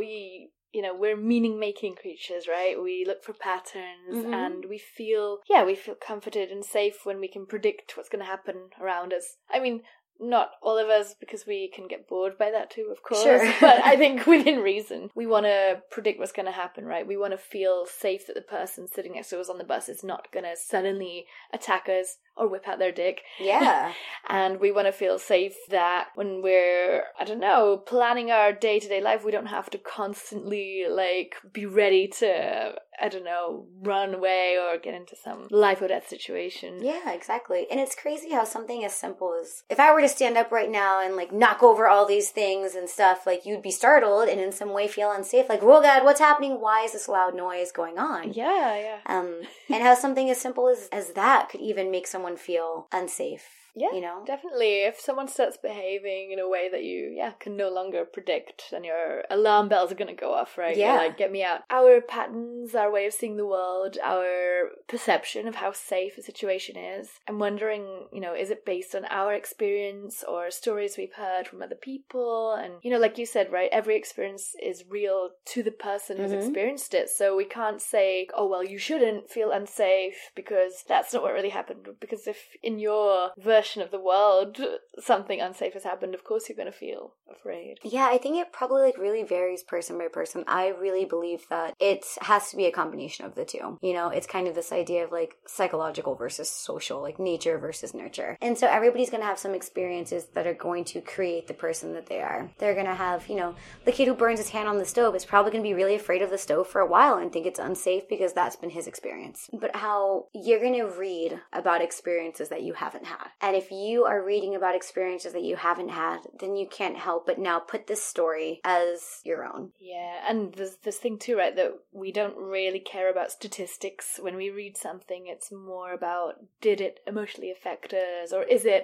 we're meaning-making creatures, right? We look for patterns, and we feel comforted and safe when we can predict what's going to happen around us. I mean, not all of us, because we can get bored by that too, of course. Sure. But I think within reason, we want to predict what's going to happen, right? We want to feel safe that the person sitting next to us on the bus is not going to suddenly attack us or whip out their dick. Yeah. And we want to feel safe that when we're, planning our day-to-day life, we don't have to constantly, be ready to, run away or get into some life or death situation. Yeah, exactly. And it's crazy how something as simple as, if I were to stand up right now and, knock over all these things and stuff, you'd be startled and in some way feel unsafe. Like, whoa, God, what's happening? Why is this loud noise going on? Yeah. And how something as simple as that could even make someone feel unsafe. Yeah, definitely. If someone starts behaving in a way that you, can no longer predict, then your alarm bells are going to go off, right? Yeah. You're like, get me out. Our patterns, our way of seeing the world, our perception of how safe a situation is. I'm wondering, is it based on our experience or stories we've heard from other people? And, like you said, right, every experience is real to the person who's experienced it. So we can't say, oh, well, you shouldn't feel unsafe because that's not what really happened. Because if in your version of the world something unsafe has happened, of course you're going to feel afraid. Yeah, I think it probably really varies person by person. I really believe that it has to be a combination of the two. It's kind of this idea of psychological versus social, nature versus nurture. And so everybody's going to have some experiences that are going to create the person that they are. They're going to have, the kid who burns his hand on the stove is probably going to be really afraid of the stove for a while and think it's unsafe because that's been his experience. But how you're going to read about experiences that you haven't had. And if you are reading about experiences that you haven't had, then you can't help but now put this story as your own. Yeah, and there's this thing too, right, that we don't really care about statistics when we read something. It's more about, did it emotionally affect us, or is it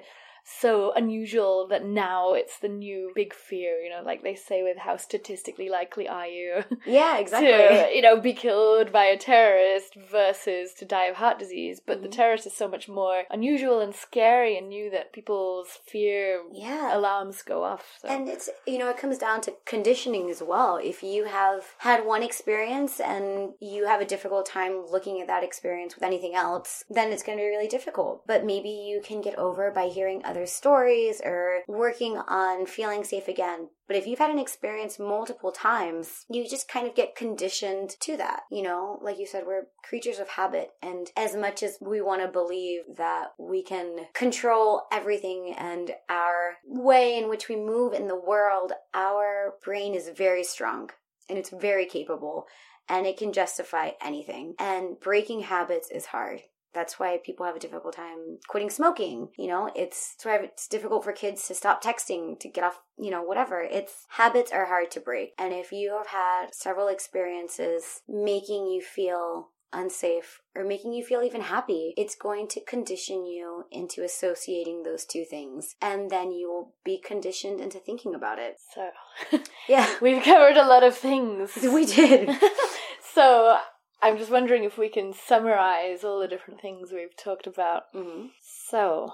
so unusual that now it's the new big fear, like they say with how statistically likely are you Yeah, exactly. to, be killed by a terrorist versus to die of heart disease. But the terrorist is so much more unusual and scary and new that people's fear alarms go off. So. And it's, it comes down to conditioning as well. If you have had one experience and you have a difficult time looking at that experience with anything else, then it's going to be really difficult. But maybe you can get over by hearing other stories or working on feeling safe again. But if you've had an experience multiple times, you just kind of get conditioned to that. Like you said, we're creatures of habit. And as much as we want to believe that we can control everything and our way in which we move in the world, our brain is very strong and it's very capable and it can justify anything. And breaking habits is hard. That's why people have a difficult time quitting smoking. It's why it's difficult for kids to stop texting, to get off, whatever. Habits are hard to break. And if you have had several experiences making you feel unsafe or making you feel even happy, it's going to condition you into associating those two things. And then you will be conditioned into thinking about it. So, yeah, we've covered a lot of things. We did. So, I'm just wondering if we can summarize all the different things we've talked about. Mm-hmm. So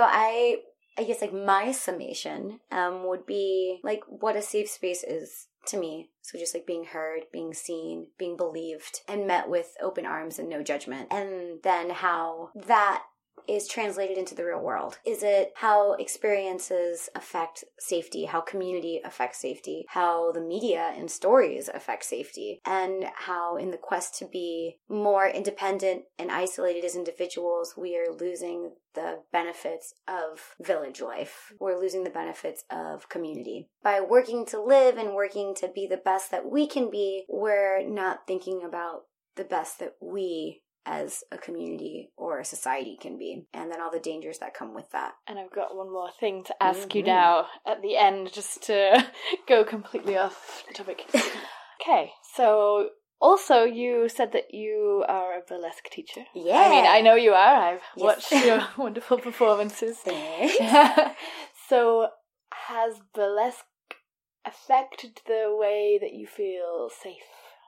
I guess my summation would be what a safe space is to me. So just being heard, being seen, being believed, and met with open arms and no judgment. And then how that is translated into the real world. Is it how experiences affect safety, how community affects safety, how the media and stories affect safety, and how in the quest to be more independent and isolated as individuals, we are losing the benefits of village life. We're losing the benefits of community. By working to live and working to be the best that we can be, we're not thinking about the best that we as a community or a society can be, and then all the dangers that come with that. And I've got one more thing to ask you now at the end, just to go completely off the topic. Okay, so also you said that you are a burlesque teacher. Yeah. I mean, I know you are. I've watched your wonderful performances. Thanks. So has burlesque affected the way that you feel safe?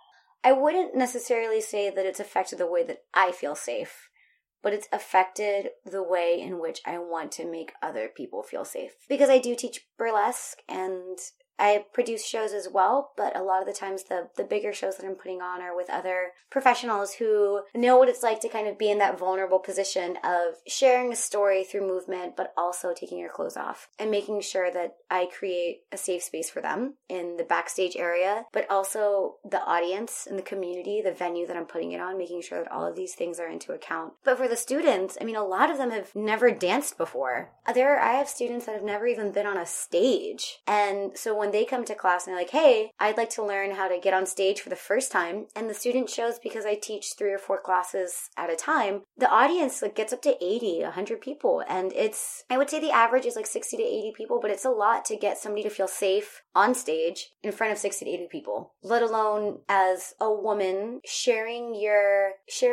I wouldn't necessarily say that it's affected the way that I feel safe, but it's affected the way in which I want to make other people feel safe. Because I do teach burlesque and I produce shows as well, but a lot of the times the bigger shows that I'm putting on are with other professionals who know what it's like to kind of be in that vulnerable position of sharing a story through movement, but also taking your clothes off and making sure that I create a safe space for them in the backstage area, but also the audience and the community, the venue that I'm putting it on, making sure that all of these things are into account. But for the students, I mean, a lot of them have never danced before. I have students that have never even been on a stage. And so when they come to class and they're like, hey, I'd like to learn how to get on stage for the first time, and the student shows, because I teach 3 or 4 classes at a time, the audience gets up to 80, 100 people. And I would say the average is 60 to 80 people, but it's a lot to get somebody to feel safe on stage in front of 60 to 80 people, let alone as a woman sharing your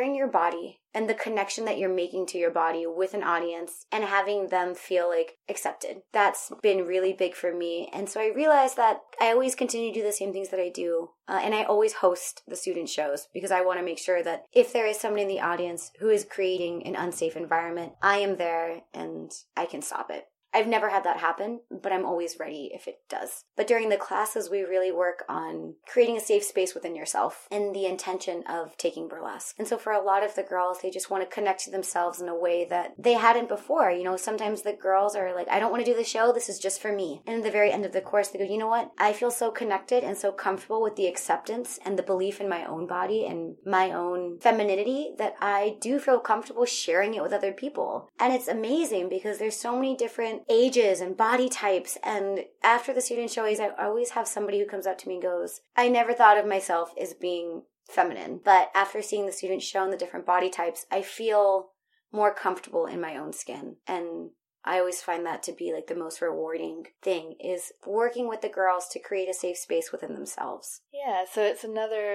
body and the connection that you're making to your body with an audience and having them feel accepted. That's been really big for me. And so I realized that I always continue to do the same things that I do. And I always host the student shows because I want to make sure that if there is somebody in the audience who is creating an unsafe environment, I am there and I can stop it. I've never had that happen, but I'm always ready if it does. But during the classes, we really work on creating a safe space within yourself and the intention of taking burlesque. And so for a lot of the girls, they just want to connect to themselves in a way that they hadn't before. Sometimes the girls are like, I don't want to do the show. This is just for me. And at the very end of the course, they go, you know what? I feel so connected and so comfortable with the acceptance and the belief in my own body and my own femininity that I do feel comfortable sharing it with other people. And it's amazing because there's so many different ages and body types. And after the student showings, I always have somebody who comes up to me and goes, I never thought of myself as being feminine, but after seeing the student show and the different body types, I feel more comfortable in my own skin. And I always find that to be the most rewarding thing, is working with the girls to create a safe space within themselves. Yeah, so it's another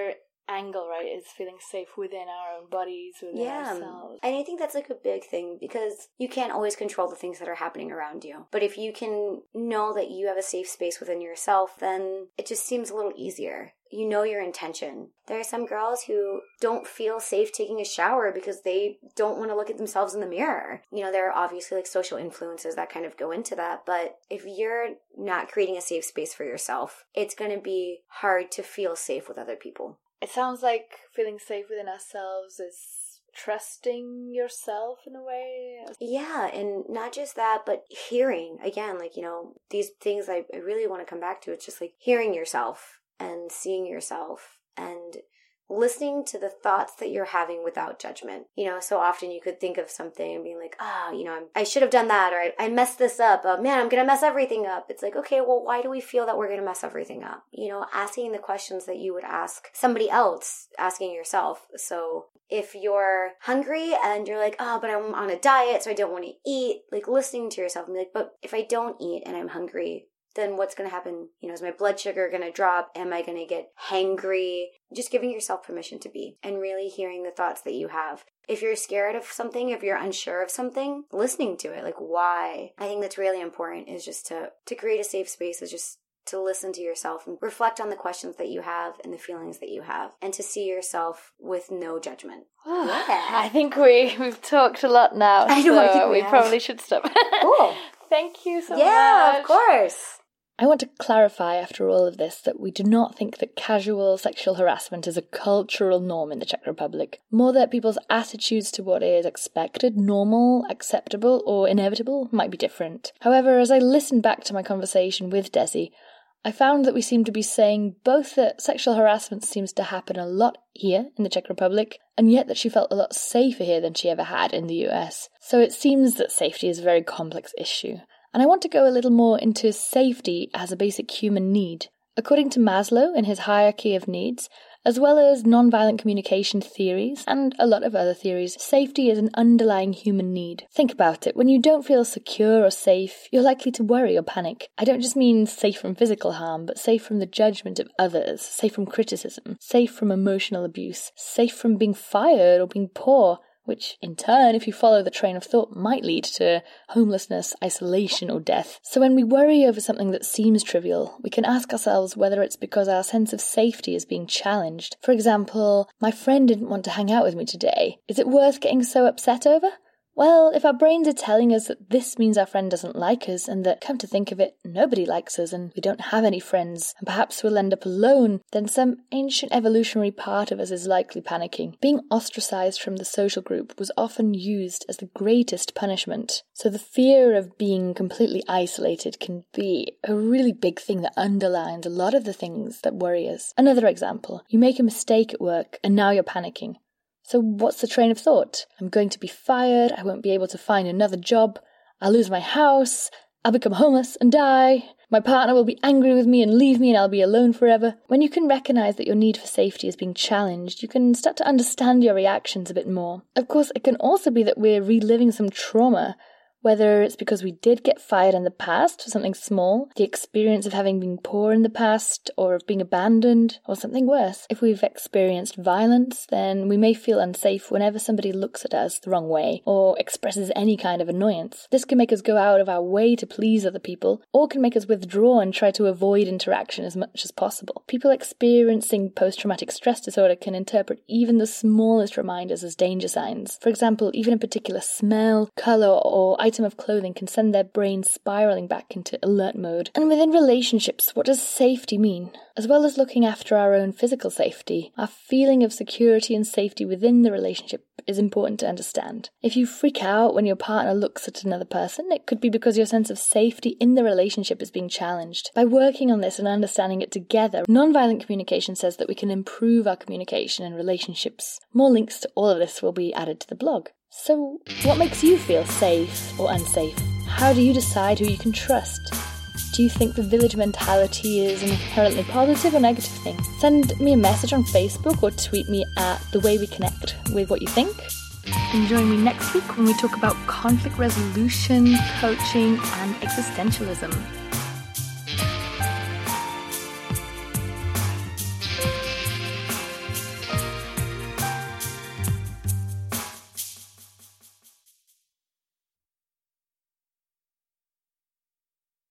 angle, right, is feeling safe within our own bodies, within ourselves. And I think that's like a big thing, because you can't always control the things that are happening around you. But if you can know that you have a safe space within yourself, then it just seems a little easier. You know your intention. There are some girls who don't feel safe taking a shower because they don't want to look at themselves in the mirror. You know, there are obviously like social influences that kind of go into that. But if you're not creating a safe space for yourself, it's going to be hard to feel safe with other people. It sounds like feeling safe within ourselves is trusting yourself in a way. Yeah, and not just that, but hearing. Again, like, you know, these things I really want to come back to. It's just like hearing yourself and seeing yourself and listening to the thoughts that you're having without judgment. You know, so often you could think of something and being like, you know, I should have done that, or I messed this up. Oh, man, I'm going to mess everything up. It's like, okay, well, why do we feel that we're going to mess everything up? You know, asking the questions that you would ask somebody else, asking yourself. So if you're hungry and you're like, but I'm on a diet, so I don't want to eat, like listening to yourself and be like, but if I don't eat and I'm hungry, then what's going to happen? You know, is my blood sugar going to drop? Am I going to get hangry? Just giving yourself permission to be, and really hearing the thoughts that you have. If you're scared of something, if you're unsure of something, listening to it, like why? I think that's really important, is just to create a safe space, is just to listen to yourself and reflect on the questions that you have and the feelings that you have, and to see yourself with no judgment. Yeah. I think we've talked a lot now, so we probably should stop. Cool. Thank you so much. Yeah, of course. I want to clarify after all of this that we do not think that casual sexual harassment is a cultural norm in the Czech Republic. More that people's attitudes to what is expected, normal, acceptable, or inevitable might be different. However, as I listened back to my conversation with Desi, I found that we seem to be saying both that sexual harassment seems to happen a lot here in the Czech Republic, and yet that she felt a lot safer here than she ever had in the US. So it seems that safety is a very complex issue. And I want to go a little more into safety as a basic human need. According to Maslow in his hierarchy of needs, as well as nonviolent communication theories and a lot of other theories, safety is an underlying human need. Think about it. When you don't feel secure or safe, you're likely to worry or panic. I don't just mean safe from physical harm, but safe from the judgment of others, safe from criticism, safe from emotional abuse, safe from being fired or being poor, which in turn, if you follow the train of thought, might lead to homelessness, isolation, or death. So when we worry over something that seems trivial, we can ask ourselves whether it's because our sense of safety is being challenged. For example, my friend didn't want to hang out with me today. Is it worth getting so upset over? Well, if our brains are telling us that this means our friend doesn't like us, and that, come to think of it, nobody likes us and we don't have any friends, and perhaps we'll end up alone, then some ancient evolutionary part of us is likely panicking. Being ostracized from the social group was often used as the greatest punishment. So the fear of being completely isolated can be a really big thing that underlines a lot of the things that worry us. Another example, you make a mistake at work and now you're panicking. So what's the train of thought? I'm going to be fired, I won't be able to find another job, I'll lose my house, I'll become homeless and die, my partner will be angry with me and leave me and I'll be alone forever. When you can recognise that your need for safety is being challenged, you can start to understand your reactions a bit more. Of course, it can also be that we're reliving some trauma, whether it's because we did get fired in the past for something small, the experience of having been poor in the past, or of being abandoned, or something worse. If we've experienced violence, then we may feel unsafe whenever somebody looks at us the wrong way, or expresses any kind of annoyance. This can make us go out of our way to please other people, or can make us withdraw and try to avoid interaction as much as possible. People experiencing post-traumatic stress disorder can interpret even the smallest reminders as danger signs. For example, even a particular smell, colour, or item of clothing can send their brain spiraling back into alert mode. And within relationships, what does safety mean? As well as looking after our own physical safety, our feeling of security and safety within the relationship is important to understand. If you freak out when your partner looks at another person, it could be because your sense of safety in the relationship is being challenged. By working on this and understanding it together, nonviolent communication says that we can improve our communication and relationships. More links to all of this will be added to the blog. So, what makes you feel safe or unsafe? How do you decide who you can trust? Do you think the village mentality is an inherently positive or negative thing? Send me a message on Facebook or tweet me at The Way We Connect with what you think. And join me next week when we talk about conflict resolution, coaching, and existentialism.